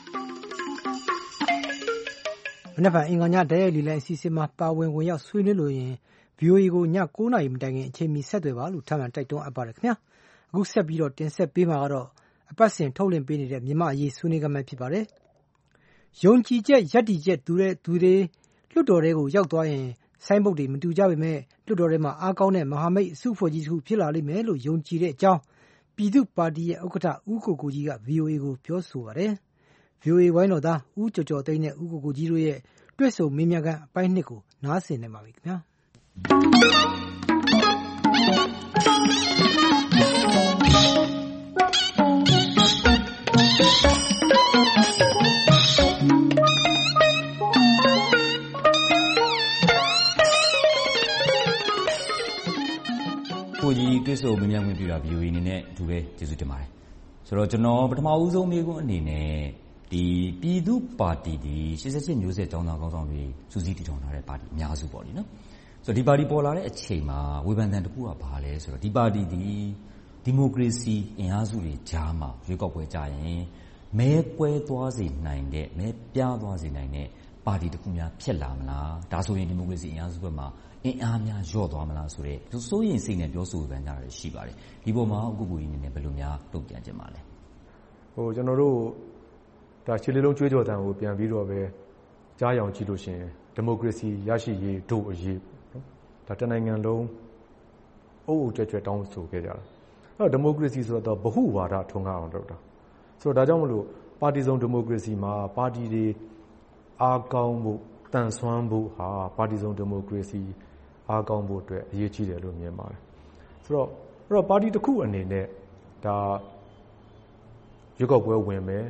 ။မနက်ဖြန်အင်္ဂါညဓာတ်ရိုက်လေလိုက်အစီအစဉ်မှာပါဝင်ဝင်ရောက်ဆွေးနွေးလို့ရင် VOA ကိုည9:00 နာရီမတိုင်ခင်အချိန်မီဆက်သွယ်ပါလို့ထပ်မံတိုက်တွန်းအပ်ပါတယ်ခင်ဗျာ။အခုဆက်ပြီးတင်ဆက်ပေးမှာကတော့အပတ်စဉ်ထုတ်လွှင့်ပေးနေတဲ့မြန်မာအရေးဆွေးနွေးခန်းဖြစ်ပါတယ်။ယုံကြည်ချက်ရပ်တည်ချက်တူတဲ့သူတွေလွှတ်တော်တွေကိုရောက်သွားရင်ဆိုင်းဘုတ်တွေမတူကြပေမဲ့လွှတ်တော်ထဲမှာအားကောင်းတဲ့မဟာမိတ်အစုအဖွဲ့ကြီးတစ်ခုဖြစ်လာလိမ့်မယ်လို့ယုံကြည်တဲ့အကြောင်းပြည်သူ့ပါတီရဲ့ဥက္ကဋ္ဌဦးကိုကိုကြီးက VOA ကိုပြောဆိုပါတယ်။ VOA ဝိုင်းတော်သားဦးကျော်ကျော်သိန်းနဲ့ဦးကိုကိုကြီးတို့ရဲ့တွေ့ဆုံမေးမြန်းခန်းအပိုင်း2ကိုနားဆင်နေပါပြီခင်ဗျာ။ကိုကြီးတွေ့ဆုံမေးမြန်းခွင့်ပြုတာ VOA အနေနဲ့အထူးပဲကျေးဇူးတင်ပါတယ်။ဆိုတော့ကျွန်တော်ပထမဦးဆုံးမေးခွန်းအနေနဲ့ဒီပြည်သူ့ပါတီဒီ88မျိုးဆက်ကျောင်းသားခေါင်းဆောင်တွေစုစည်းတည်ထောင်ထားတဲ့ပါတီအများစုပေါ့လေနော်။ဆိုတော့ဒီပါတီပေါ်လာတဲ့အချိန်မှာဝေဖန်သံတစ်ခုကဘာလဲဆိုတော့ဒီပါတီဒီမိုကရေစီအင်အားစုတွေကြားမှာရွေးကောက်ပွဲကြရင်မဲပွဲသွားစေနိုင်တဲ့မဲပြားသွားစေနိုင်တဲ့ပါတီတစ်ခုများဖြစ်လာမလား။ဒါဆိုရင်ဒီမိုကရေစီအင်အားစုဘက်မှာအင်အားများလျော့သွားမလားဆိုတဲ့စိုးရိမ်စိတ်နဲ့ပြောဆိုကြတာရှိပါတယ်။ဒီပေါ်မှာအခုကိုကြီးအနေနဲ့ဘယ်လိုများတုံ့ပြန်ကြမှာလဲ။ကျွန်တော်တို့ဒါခြေလေးလုံးကြွေးကြော်တန်ကိုပြန်ပြီးတော့ပဲကြားရောင်ကြည့်လို့ရှိရင်ဒီမိုကရေစီရရှိရေးတို့အရေးနော်။ဒါတနိုင်ငံလုံးအုပ်အုပ်ကြွကြွတောင်းဆိုခဲ့ကြတာ။အဲ့တော့ဒီမိုကရေစီဆိုတော့ဗဟုဝါဒထွန်းကားအောင်လုပ်တာ။ဆိုတော့ဒါကြောင့်မလို့ပါတီစုံဒီမိုကရေစီမှာပါတီတွေအားကောင်းဖို့တန်ဆွမ်းဖို့ဟာပါတီစုံဒီမိုကရေစီအားကောင်းဖို့အတွက်အရေးကြီးတယ်လို့မြင်ပါတယ်။ဆိုတော့ပါတီတစ်ခုအနေနဲ့ဒါရွေးကောက်ပွဲဝင်မယ်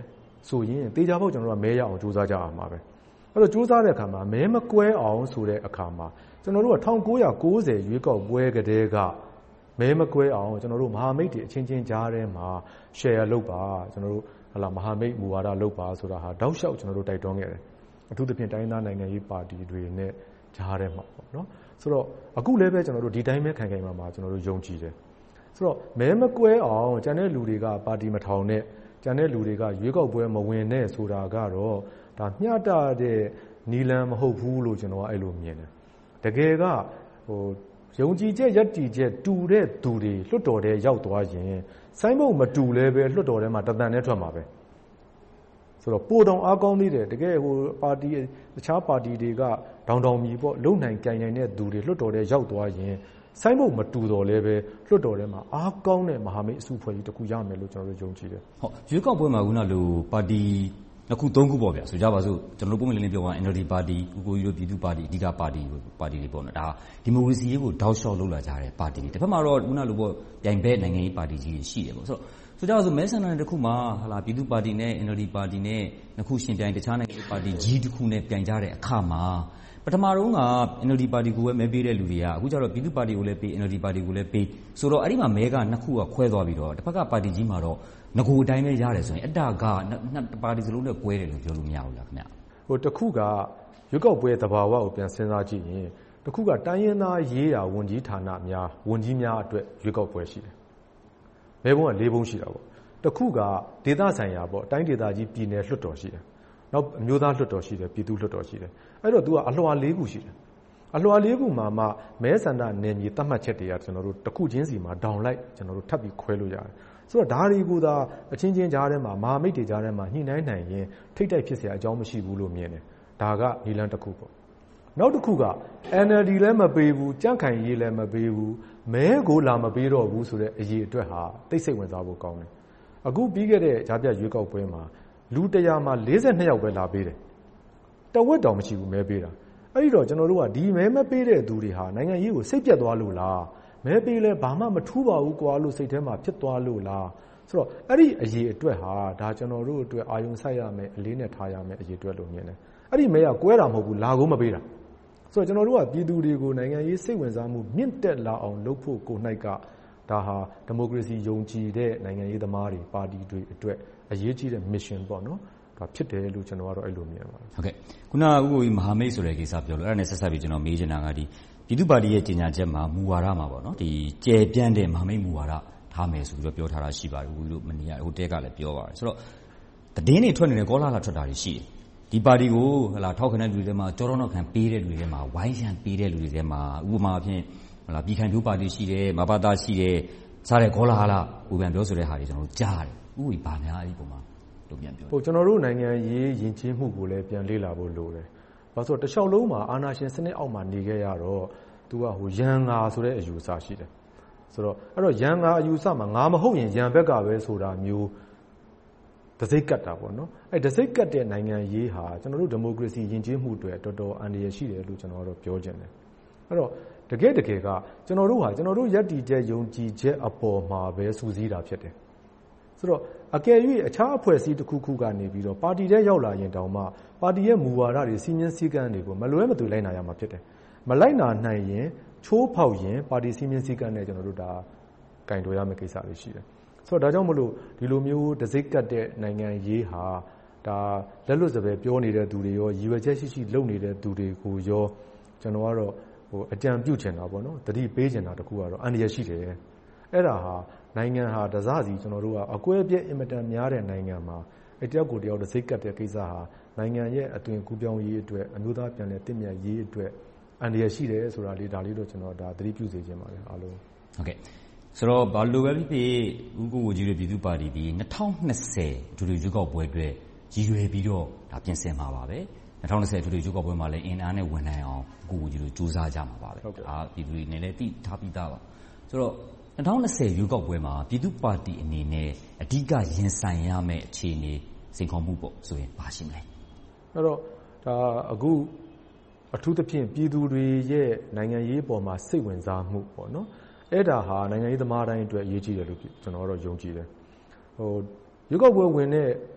ဆိုရင်တေချာပေါက်ကျွန်တော်တို့ကမဲရအောင်စူးစမ်းကြအောင်ပါပဲအဲ့တော့စူးစမ်းတဲ့အခါမှာမဲမကွဲအောင်ဆိုတဲ့အခါမှာကျွန်တော်တို့က1990ရွေးကောက်ပွဲကတည်းကမဲမကွဲအောင်ကျွန်တော်တို့မဟာမိတ်တွေအချင်းချင်းကြားထဲမှာ share လုပ်ပါကျွန်တော်တို့မဟာမိတ်မူဝါဒလုပ်ပါဆိုတာဟာတောက်လျှောက်ကျွန်တော်တို့တိုက်တွန်းခဲ့တယ်အထူးသဖြင့်တိုင်းသားနိုင်ငံရေးပါတီတွေနဲ့ကြားထဲမှာပေါ့နော်ဆိုတော့အခုလည်းပဲကျွန်တော်တို့ဒီတိုင်းပဲခံခံမှာကျွန်တော်တို့ယုံကြည်တယ်ဆိုတော့မဲမကွဲအောင်ကျန်တဲ့လူတွေကပါတီမထောင်နဲ့ကျန်တဲ့လူတွေကရွေးကောက်ပွဲမဝင်နဲ့ဆိုတာကတော့ဒါမျှတတဲ့နီလန်မဟုတ်ဘူးလို့ကျွန်တော်ကအဲ့လိုမြင်တယ်တကယ်ကယုံကြည်ချက်ယက်တီချက်တူတဲ့သူတွေလွတ်တော်ထဲရောက်သွားရင်စိုင်းမုံမတူလဲပဲလွတ်တော်ထဲမှာတသံနဲ့ထွက်မှာပဲဆိုတော့ပိုတောင်အားကောင်းသေးတယ်တကယ်ပါတီတခြားပါတီတွေကဒေါင်မီပေါ့လုံနိုင်ကြိုင်နိုင်တဲ့သူတွေလွတ်တော်ထဲရောက်သွားရင်စိုင်းမုံမတူတော်လဲပဲလွတ်တော်ထဲမှာအားကောင်းတဲ့မဟာမိတ်အစုဖွဲ့ကြီးတစ်ခုရမယ်လို့ကျွန်တော်တို့ယုံကြည်တယ်ဟုတ်ရွေးကောက်ပွဲမှာခုနလိုပါတီနှစ်ခုသုံးခုပေါ့ဗျာဆိုကြပါစို့ကျွန်တော်တို့ပုံမှန်လေးပြောပါ NLD ပါတီဦးကိုကြီးတို့ပြည်သူပါတီအဓိကပါတီတွေပေါ့နော်ဒါဒီမိုကရေစီရေးကိုတောက်လျှောက်လုပ်လာကြတဲ့ပါတီတွေတစ်ဖက်မှာတော့ခုနလိုပေါ့ပြိုင်ဘက်နိုင်ငံရေးပါတီကြီးရှိတယ်ပေါ့ဆိုတော့ကြပါစို့မဲဆန္ဒနယ်တစ်ခုမှာပြည်သူပါတီနဲ့ NLD ပါတီနဲ့နှစ်ခုရှင်ပြိုင်တခြားနိုင်ငံရေးပါတီကြီးတစ်ခုနဲ့ပြိုင်ကြတဲ့အခါမှာပထမတော့က NLD ပါတီကိုပဲမဲပေးတဲ့လူတွေကအခုကျတော့ပြည်သူပါတီကိုလည်းပေး NLD ပါတီကိုလည်းပေးဆိုတော့အဲ့ဒီမှာမဲကနှစ်ခုကခွဲသွားပြီးတော့တစ်ဖက်ကပါတီကြီးမှာတော့ငကိုအတိုင်းပဲရတယ်ဆိုရင်အတ္တကနှစ်ပါတီစလုံးနဲ့ကွဲတယ်လို့ပြောလို့မရဘူးလားခင်ဗျတစ်ခုကရွေးကောက်ပွဲသဘာဝကိုပြန်စဉ်းစားကြည့်ရင်တစ်ခုကတိုင်းရင်းသားရေးရာဝန်ကြီးဌာနများဝန်ကြီးများအတွက်ရွေးကောက်ပွဲရှိတယ်မဲပုံးက၄ပုံးရှိတာပေါ့တစ်ခုကဒေသဆိုင်ရာပေါ့တိုင်းဒေသကြီးပြည်နယ်လွှတ်တော်ရှိတယ်နောက်အမျိုးသားလွှတ်တော်ရှိတယ်ပြည်သူလွှတ်တော်ရှိတယ်အဲ့တော့ तू ကအလွှာ၄ခုရှိတယ်အလွှာ၄ခုမှာမှမဲဆန္ဒနယ်မြေသတ်မှတ်ချက်တွေကကျွန်တော်တို့တစ်ခုချင်းစီမှာဒေါင်လိုက်ကျွန်တော်တို့ထပ်ပြီးခွဲလို့ရတယ်ဆိုတော့ဒါတွေကိုသာအချင်းချင်းကြားထဲမှာမဟာမိတ်တွေကြားထဲမှာညှိနှိုင်းနိုင်ရင်ထိတ်တိုက်ဖြစ်เสียအကြောင်းမရှိဘူးလို့မြင်တယ်ဒါကနီလန်းတစ်ခုပေါ့နောက်တစ်ခုက NLD လည်းမပေးဘူးကြန့်ခိုင်ရေးလည်းမပေးဘူးမဲကိုလာမပေးတော့ဘူးဆိုတဲ့အရေးအတွက်ဟာတိတ်ဆိတ်ဝင်စားဖို့ကောင်းတယ်အခုပြီးခဲ့တဲ့ဂျာပြရွေးကောက်ပွဲမှာလူ100မှာ42ယောက်ပဲလာပေးတယ်တဝက်တောင်မရှိဘူးမဲပေးတာအဲ့ဒီတော့ကျွန်တော်တို့ကဒီမဲမပေးတဲ့သူတွေဟာနိုင်ငံရေးကိုစိတ်ပြတ်သွားလို့လားမဲပေးလဲဘာမှမထူးပါဘူးကွာလို့စိတ်ထဲမှာဖြစ်သွားလို့လားဆိုတော့အဲ့ဒီအရေးအတွက်ဟာဒါကျွန်တော်တို့အတွက်အာယုံဆိုင်ရမယ်အလေးနဲ့ထားရမယ်အရေးအတွက်လို့မြင်တယ်အဲ့ဒီမဲကကွဲတာမဟုတ်ဘူးလာကုန်မပေးတာဆိုတော့ကျွန်တော်တို့ကပြည်သူတွေကိုနိုင်ငံရေးစိတ်ဝင်စားမှုမြင့်တက်လာအောင်လုပ်ဖို့ကို၌ကဒါဟာဒီမိုကရေစီယုံကြည်တဲ့နိုင်ငံရေးသမားတွေပါတီတွေအတွက်အရေးကြီးတဲ့ mission ပေါ့နော်ဒါဖြစ်တယ်လို့ကျွန်တော်ကတော့အဲ့လိုမြင်ပါတယ်ဟုတ်ကဲ့ခုနကဥပ္ပမဟာမိတ်ဆိုတဲ့ကိစ္စပြောလို့အဲ့ဒါနဲ့ဆက်ဆက်ပြီးကျွန်တော်မေးချင်တာကဒီပြည်သူ့ပါတီရဲ့ကြေညာချက်မှာမူဝါဒမှာပေါ့နော်ဒီကျယ်ပြန့်တဲ့မဟာမိတ်မူဝါဒထားမယ်ဆိုပြီးတော့ပြောထားတာရှိပါတယ်ဦးတို့မနေ့ကဟိုတဲကလည်းပြောပါတယ်ဆိုတော့သတင်းတွေထွက်နေတယ်ကောလာထွက်တာတွေရှိတယ်ဒီပါတီကိုထောက်ခံတဲ့လူတွေထဲမှာကြောတော်ခံပေးတဲ့လူတွေထဲမှာဝိုင်းရံပေးတဲ့လူတွေထဲမှာဥပမာအဖြစ်ပြည်ခိုင်ဖြိုးပါတီရှိတယ်မဘာသာရှိတယ်စားတဲ့ကောလာဝေဖန်ပြောဆိုတဲ့ဟာတွေကျွန်တော်တို့ကြားတယ်ဥပ္ပဘာများအဲ့ဒီပုံမှာတို့ပြန်ပြောကျွန်တော်တို့နိုင်ငံရေးယဉ်ကျေးမှုကိုလည်းပြန်လေ့လာဖို့လိုတယ်ဘာလို့ဆိုတော့တစ်လျှောက်လုံးမှာအာဏာရှင်စနစ်အောက်မှာနေခဲ့ရတော့သူကရန်ငါဆိုတဲ့အယူအဆရှိတယ်ဆိုတော့အဲ့တော့ရန်ငါအယူအဆမှာငါမဟုတ်ရင်ရန်ဘက်ကပဲဆိုတာမျိုးတစိတ်ကတ်တာပေါ့နော်အဲ့တစိတ်ကတ်တဲ့နိုင်ငံရေးဟာကျွန်တော်တို့ဒီမိုကရေစီယဉ်ကျေးမှုတွေတော်တော်အန္တရာယ်ရှိတယ်လို့ကျွန်တော်တို့ပြောချင်တယ်အဲ့တော့တကယ်ကကျွန်တော်တို့ဟာကျွန်တော်တို့ယက်တီချက်ယုံကြည်ချက်အပေါ်မှာပဲစူးစီးတာဖြစ်တယ်ဆိုတော့အကယ်၍အခြားအဖွဲ့အစည်းတစ်ခုခုကနေပြီးတော့ပါတီထဲရောက်လာရင်တောင်မှပါတီရဲ့မူဝါဒတွေစီမင်းစည်းကမ်းတွေကိုမလွဲမသွေလိုက်နာရမှာဖြစ်တယ်မလိုက်နာနိုင်ရင်ချိုးဖောက်ရင်ပါတီစီမင်းစည်းကမ်းနဲ့ကျွန်တော်တို့ဒါကင်တွယ်ရမယ့်ကိစ္စတွေရှိတယ်ဆိုတော့ဒါကြောင့်မလို့ဒီလိုမျိုးတစိ့ကတ်တဲ့နိုင်ငံရေးဟာဒါလက်လွတ်စပယ်ပြောနေတဲ့သူတွေရောရည်ရွယ်ချက်ရှိလုပ်နေတဲ့သူတွေကိုရောကျွန်တော်ကတော့အကြံပြုချင်တာပေါ့နော်တတိပေးချင်တာတခုကတော့အန္တရာယ်ရှိတယ်အဲ့ဒါဟာနိုင်ငံဟာတစားစီကျွန်တော်တို့ကအကွဲပြဲအင်မတန်များတဲ့နိုင်ငံမှာအတယောက်ကိုတယောက်တစိ့ကတ်တဲ့ကိစ္စဟာနိုင်ငံရဲ့အသွင်ကူးပြောင်းရေးအတွက်အမျိုးသားပြန်လည်တည်မြဲရေးအတွက်အန္တရာယ်ရှိတယ်ဆိုတာလေးဒါလေးတော့ကျွန်တော်ဒါသတိပြုစေချင်ပါတယ်အားလုံးဟုတ်ကဲ့ဆိုတော့ဘာလို့ပဲဖြစ်ဖြစ်ဦးကိုကြီးရဲ့ပြည်သူ့ပါတီဒီ2020ဒူရီရွေးကောက်ပွဲအတွက်ရည်ရွယ်ပြီးတော့ဒါပြင်ဆင်မှာပါပဲ2020ဒူရီရွေးကောက်ပွဲမှာလည်းအင်အားနဲ့ဝန်နိုင်အောင်ကိုကြီးတို့စူးစမ်းကြမှာပါပဲဒါပြည်သူတွေနဲ့လည်းသိထားပြီးသားပါဆိုတော့2020ရွေးကောက်ပွဲမှာပြည်သူ့ပါတီအနေနဲ့အဓိကရင်ဆိုင်ရမယ့်အခြေအနေစိန်ခေါ်မှုပေါ့ဆိုရင်ဘာရှိမလဲအဲ့တော့ဒါအခုအထူးသဖြင့်ပြည်သူတွေရဲ့နိုင်ငံရေးပေါ်မှာစိတ်ဝင်စားမှုပေါ့နော်အဲ့ဒါဟာနိုင်ငံရေးသမားတိုင်းအတွက်အရေးကြီးတယ်လို့ကျွန်တော်တို့ယုံကြည်တယ်ရွေးကောက်ပွဲဝင်တဲ့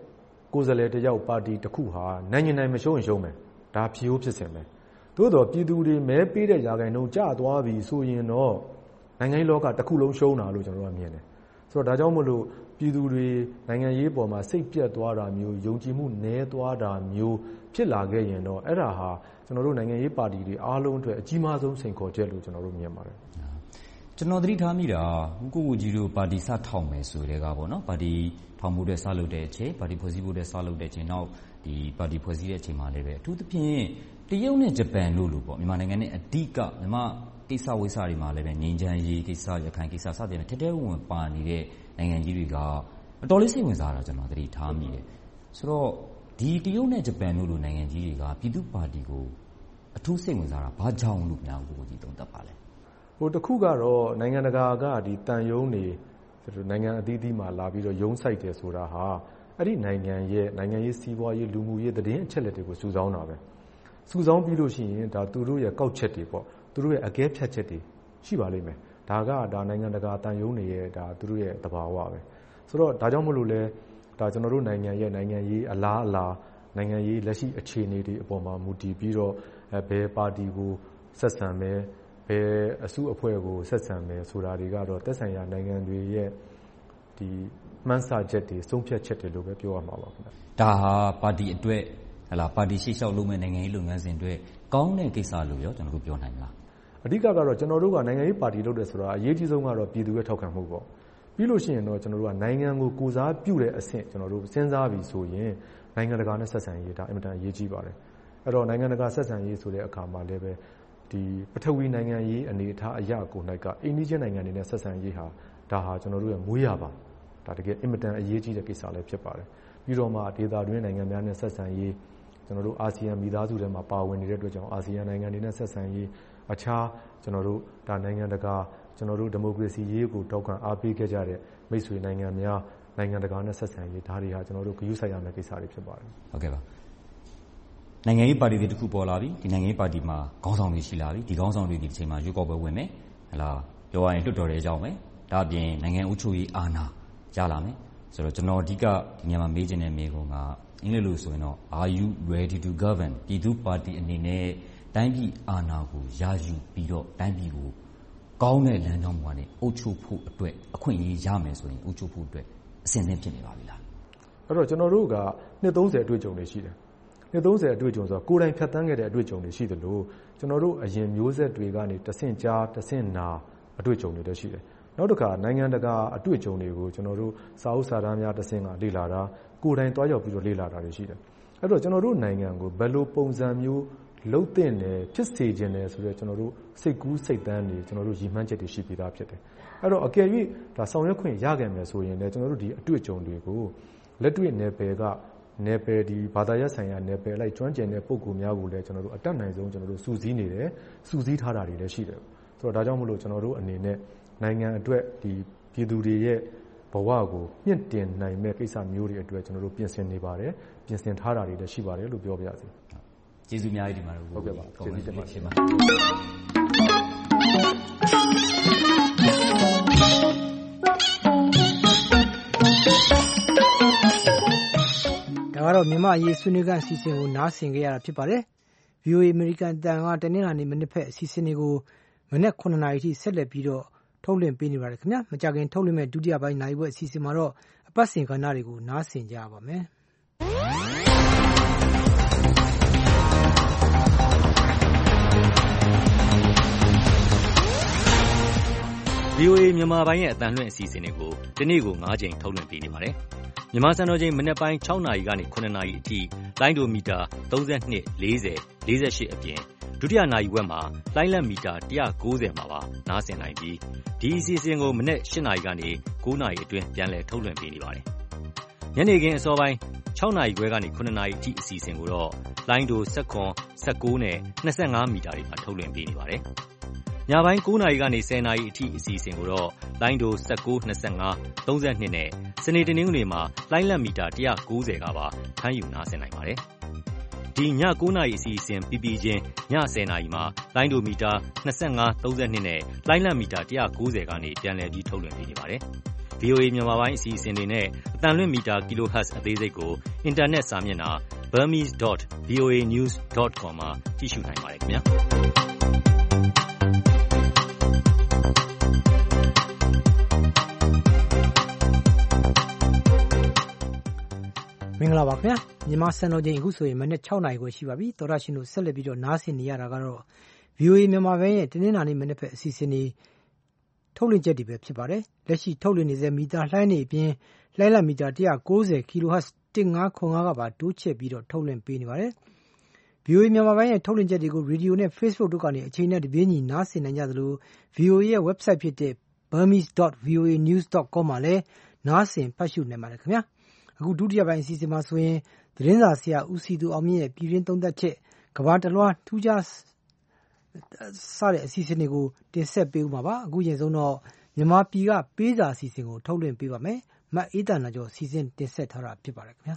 ကိုယ်စားလှယ်တယောက်ပါတီတစ်ခုဟာနိုင်ရင်နိုင်မရှုံးရင်ရှုံးမယ်ဒါဖြေဖို့ဖြစ်စဉ်ပဲသို့တော့ပြည်သူတွေမဲပေးတဲ့ရာခိုင်နှုန်းကျသွားပြီဆိုရင်တော့နိုင်ငံရေးလောကတစ်ခုလုံးရှုံးတာလို့ကျွန်တော်တို့ကမြင်တယ်ဆိုတော့ဒါကြောင့်မို့လို့ပြည်သူတွေနိုင်ငံရေးပေါ်မှာစိတ်ပြတ်သွားတာမျိုးယုံကြည်မှုနည်းသွားတာမျိုးဖြစ်လာခဲ့ရင်တော့အဲ့ဒါဟာကျွန်တော်တို့နိုင်ငံရေးပါတီတွေအားလုံးအတွက်အကြီးမားဆုံးစိန်ခေါ်ချက်လို့ကျွန်တော်တို့မြင်ပါတယ်ကျွန်တော်သတိထားမိတာကိုကိုကြီးတို့ပါတီစထောင်မယ်ဆိုတဲ့ကပေါ့နော်ပါတီထောင်မှုတဲ့စလုပ်တဲ့အချိန်ပါတီဖွဲ့စည်းဖို့တဲ့စလုပ်တဲ့အချိန်နောက်ဒီပါတီဖွဲ့စည်းတဲ့အချိန်မှာလည်းပဲအထူးသဖြင့်တရုတ်နဲ့ဂျပန်လို့ပေါ့မြန်မာနိုင်ငံနဲ့အဓိကမြန်မာကိစ္စဝိစ္စတွေမှာလည်းပဲငြိမ်းချမ်းရေးကိစ္စရခိုင်ကိစ္စစသဖြင့်ထက်ထဲဝင်ပါနေတဲ့နိုင်ငံကြီးတွေကအတော်လေးစိတ်ဝင်စားတာကျွန်တော်သတိထားမိတယ်ဆိုတော့ဒီတရုတ်နဲ့ဂျပန်တို့လိုနိုင်ငံကြီးတွေကပြည်သူ့ပါတီကိုအထူးစိတ်ဝင်စားတာဘာကြောင့်လို့များကိုကြီးသုံးသပ်ပါလဲတစ်ခုကတော့နိုင်ငံတကာကဒီတန်ယုံတွေနိုင်ငံအသီးသီးမှာလာပြီးတော့ယုံဆိုင်တယ်ဆိုတာဟာအဲ့ဒီနိုင်ငံရေးစီးပွားရေးလူမှုရေးသတင်းအချက်လက်တွေကိုစုဆောင်းတာပဲစုဆောင်းပြီးလို့ရှိရင်ဒါသူတို့ရဲ့ကောက်ချက်တွေပေါ့သူတို့ရဲ့အကဲဖြတ်ချက်တွေရှိပါလိမ့်မယ်ဒါနိုင်ငံတကာတန်ယုံတွေရဲ့ဒါသူတို့ရဲ့သဘာဝပဲဆိုတော့ဒါကြောင့်မလို့လဲဒါကျွန်တော်တို့နိုင်ငံရေးအလားအလာနိုင်ငံရေးလက်ရှိအခြေအနေတွေအပေါ်မှာမူတည်ပြီးတော့ဘယ်ပါတီကိုဆက်ဆံမယ်ဘယ်အစုအဖွဲ့ကိုဆက်ဆံမယ်ဆိုတာတွေကတော့သက်ဆိုင်ရာနိုင်ငံတွေရဲ့ဒီမှန်းဆချက်တွေဆုံးဖြတ်ချက်တွေလို့ပဲပြောရမှာပါခင်ဗျ။ဒါဟာပါတီအတွက်ဟလာပါတီရှေ့လျှောက်လုပ်မဲ့နိုင်ငံရေးလုပ်ငန်းစဉ်အတွက်ကောင်းတဲ့ကိစ္စလို့ရောကျွန်တော်တို့ပြောနိုင်မလား။အဓိကကတော့ကျွန်တော်တို့ကနိုင်ငံရေးပါတီလုပ်တယ်ဆိုတာအရေးကြီးဆုံးကတော့ပြည်သူရဲ့ထောက်ခံမှုပေါ့။ပြီးလို့ရှိရင်တော့ကျွန်တော်တို့ကနိုင်ငံကိုကိုစားပြုတဲ့အဆင့်ကျွန်တော်တို့စဉ်းစားပြီးဆိုရင်နိုင်ငံတကာနဲ့ဆက်ဆံရေးဒါအင်မတန်အရေးကြီးပါတယ်။အဲ့တော့နိုင်ငံတကာဆက်ဆံရေးဆိုတဲ့အခါမှာလည်းပဲဒီပထဝီနိုင်ငံရေးအနေအထားအရာကို၌ကအိန္ဒိယနိုင်ငံတွေနဲ့ဆက်ဆံရေးဟာဒါဟာကျွန်တော်တို့ရဲ့မွေးရပါဒါတကယ်အင်မတန်အရေးကြီးတဲ့ကိစ္စလည်းဖြစ်ပါတယ်ပြီးတော့မှဒေသတွင်းနိုင်ငံများနဲ့ဆက်ဆံရေးကျွန်တော်တို့အာဆီယံမိသားစုထဲမှာပါဝင်နေတဲ့အတွက်ကြောင့်အာဆီယံနိုင်ငံတွေနဲ့ဆက်ဆံရေးအခြားကျွန်တော်တို့ဒါနိုင်ငံတကာကျွန်တော်တို့ဒီမိုကရေစီရေးကိုတောက်ခံအားပေးခဲ့ကြတဲ့မိတ်ဆွေနိုင်ငံများနိုင်ငံတကာနဲ့ဆက်ဆံရေးဒါတွေဟာကျွန်တော်တို့ဂရုစိုက်ရမယ့်ကိစ္စတွေဖြစ်ပါတယ်ဟုတ်ကဲ့ပါနိုင်ငံရေးပါတီတွေတခုပေါ်လာပြီဒီနိုင်ငံရေးပါတီမှာခေါင်းဆောင်တွေရှိလာပြီဒီခေါင်းဆောင်တွေဒီအချိန်မှာရွေးကောက်ပွဲဝင်မယ်ဟလာပြောရရင်လွှတ်တော်တွေကြောင်းမယ်ဒါအပြင်နိုင်ငံအုပ်ချုပ်ရေးအာဏာရလာမယ်ဆိုတော့ကျွန်တော်အဓိကဒီညမှာမေးချင်တဲ့မေးခွန်းကအင်္ဂလိပ်လိုဆိုရင်တော့ Are you ready to govern ပြည်သူ့ပါတီအနေနဲ့တိုင်းပြည်အာဏာကိုရယူပြီးတော့တိုင်းပြည်ကိုကောင်းတဲ့လမ်းကြောင်းပေါ်ကနေအုပ်ချုပ်ဖို့အတွက်အခွင့်အရေးရမယ်ဆိုရင်အုပ်ချုပ်ဖို့အတွက်အဆင်သင့်ဖြစ်နေပါပြီလားအဲ့တော့ကျွန်တော်တို့ကနှစ်30အတွေ့အကြုံတွေရှိတယ်နှစ်30အတွေ့အကြုံဆိုတော့ကိုယ်တိုင်ဖြတ်သန်းခဲ့တဲ့အတွေ့အကြုံတွေရှိတယ်လို့ကျွန်တော်တို့အရင်မျိုးဆက်တွေကနေတဆင့်ကြားတဆင့်နာအတွေ့အကြုံတွေလည်းရှိတယ်နောက်တစ်ခါနိုင်ငံတကာအတွေ့အကြုံတွေကိုကျွန်တော်တို့စာအုပ်စာတမ်းများတဆင့်ကလေ့လာတာကိုယ်တိုင်တွားရောက်ပြီးတော့လေ့လာတာတွေရှိတယ်အဲ့တော့ကျွန်တော်တို့နိုင်ငံကိုဘယ်လိုပုံစံမျိုးလှုပ်တဲ့နယ်ဖြစ်စေခြင်းနယ်ဆိုတော့ကျွန်တော်တို့စိတ်ကူးစိတ်တန်းတွေကျွန်တော်တို့ရည်မှန်းချက်တွေရှိပြီးသားဖြစ်တယ်အဲ့တော့အကယ်၍ဒါဆောင်ရွက်ခွင့်ရခဲ့မယ်ဆိုရင်လည်းကျွန်တော်တို့ဒီအတွေ့အကြုံတွေကိုလက်တွေ့နယ်ပယ်ကနယ်ပယ်ဒီဘာသာရပ်ဆိုင်ရာနယ်ပယ်လိုက်ကျွမ်းကျင်တဲ့ပုံကူများကိုလည်းကျွန်တော်တို့အတက်နိုင်ဆုံးကျွန်တော်တို့စူးစီးနေတယ်စူးစီးထားတာတွေလည်းရှိတယ်ဆိုတော့ဒါကြောင့်မလို့ကျွန်တော်တို့အနေနဲ့နိုင်ငံအတွက်ဒီပြည်သူတွေရဲ့ဘဝကိုမြင့်တင်နိုင်မဲ့ကိစ္စမျိုးတွေအတွက်ကျွန်တော်တို့ပြင်ဆင်နေပါတယ်ပြင်ဆင်ထားတာတွေလည်းရှိပါတယ်လို့ပြောပြရစီကျေးဇူးအများကြီးတင်ပါတယ်ဟုတ်ကဲ့ပါကျေးဇူးတင်ပါတယ်ဒါကတော့မြန်မာအရေးဆွေးနွေးခန်းအစီအစဉ်ကိုနားဆင်ကြရတာဖြစ်ပါတယ် VOA American တန်ကတနင်္လာနေ့မနေ့ဖက်အစီအစဉ်တွေကိုမနေ့9နာရီထိဆက်လက်ပြီးတော့ထုတ်လွှင့်ပေးနေပါတယ်ခင်ဗျာမကြခင်ထုတ်လွှင့်မဲ့ဒုတိယပိုင်းနိုင်ပွဲအစီအစဉ်မှာတော့အပတ်စဉ်ကဏ္ဍတွေကိုနားဆင်ကြပါမယ် VOA မြန်မာပိုင်းရဲ့အတန်လွှင့်အစီအစဉ်တွေကိုဒီနေ့ကို9ချိန်ထုတ်လွှင့်ပေးနေပါတယ်။မြန်မာစံတော်ချိန်မနေ့ပိုင်း6နာရီကနေ9နာရီအထိလိုင်းဒိုမီတာ32 40 48အပြင်ဒုတိယနာရီဝက်မှာလိုင်းလက်မီတာ190မှာပါနားဆင်နိုင်ပြီးဒီအစီအစဉ်ကိုမနေ့8နာရီကနေ9နာရီအတွင်းပြန်လည်ထုတ်လွှင့်ပေးနေပါတယ်။ညနေခင်းအစောပိုင်း6နာရီခွဲကနေ9နာရီအထိအစီအစဉ်ကိုတော့လိုင်းဒို19နဲ့25မီတာတွေမှာထုတ်လွှင့်ပေးနေပါတယ်။ညပိုင်း9နာရီကနေ10နာရီအထိအစီအစဉ်ကိုတော့လိုင်းဒို19 25 32နဲ့စနေတနင်္ဂနွေမှာလိုင်းလက်မီတာ190ကပါဖမ်းယူနားဆင်နိုင်ပါတယ်။ဒီည9နာရီအစီအစဉ်ပြီးပြီးချင်းည10နာရီမှာလိုင်းဒိုမီတာ25 32နဲ့လိုင်းလက်မီတာ190ကနေပြန်လည်ပြီးထုတ်လွှင့်ပေးနေပါတယ်။ VOA မြန်မာပိုင်းအစီအစဉ်တွေနဲ့အသံလွှင့်မီတာ kilohertz အသေးစိတ်ကိုအင်တာနက်စာမျက်နှာ burmese.voanews.com မှာကြည့်ရှုနိုင်ပါတယ်ခင်ဗျာမင်္ဂလာပါခင်ဗျာမြန်မာစံတော်ချိန်အခုဆိုရင်မနေ့6နာရီကိုရှိပါပြီသောရရှင်တို့ဆက်လက်ပြီးတော့နားဆင်နေရတာကတော့ VOA မြန်မာပိုင်းရဲ့တင်းနှာနေမနေ့ဖက်အစီအစဉ်တွေထုတ်လွှင့်ချက်တွေပဲဖြစ်ပါတယ်လက်ရှိထုတ်လွှင့်နေတဲ့မီတာလှိုင်းနေအပြင်လှိုင်းလက်မီတာ190 kHz 1505ကပါတိုးချဲ့ပြီးတော့ထုတ်လွှင့်ပေးနေပါတယ် VOA မြန်မာပိုင်းရဲ့ထုတ်လွှင့်ချက်တွေကို Radio နဲ့ Facebook တို့ကနေအချိန်နဲ့တပြေးညီနားဆင်နိုင်ကြသလို VOA ရဲ့ website ဖြစ်တဲ့ burmese.voanews.com မှာလည်းနားဆင်ဖတ်ရှုနိုင်ပါတယ်ခင်ဗျာအခုဒုတိယပိုင်းအစီအစဉ်မှာဆိုရင်သတင်းစာဆရာဦးစီသူအောင်မြင့်ရဲ့ပြည်တွင်းသုံးသပ်ချက်ကမ္ဘာတလွှားထူးခြားစတဲ့အစီအစဉ်တွေကိုတင်ဆက်ပေးဦးမှာပါအခုရင်ဆုံးတော့မြန်မာပြည်ကပေးစာအစီအစဉ်ကိုထုတ်လွှင့်ပေးပါမယ်မတ်အေးတန်နာကျော်စီစဉ်တင်ဆက်ထားတာဖြစ်ပါတယ်ခင်ဗျာ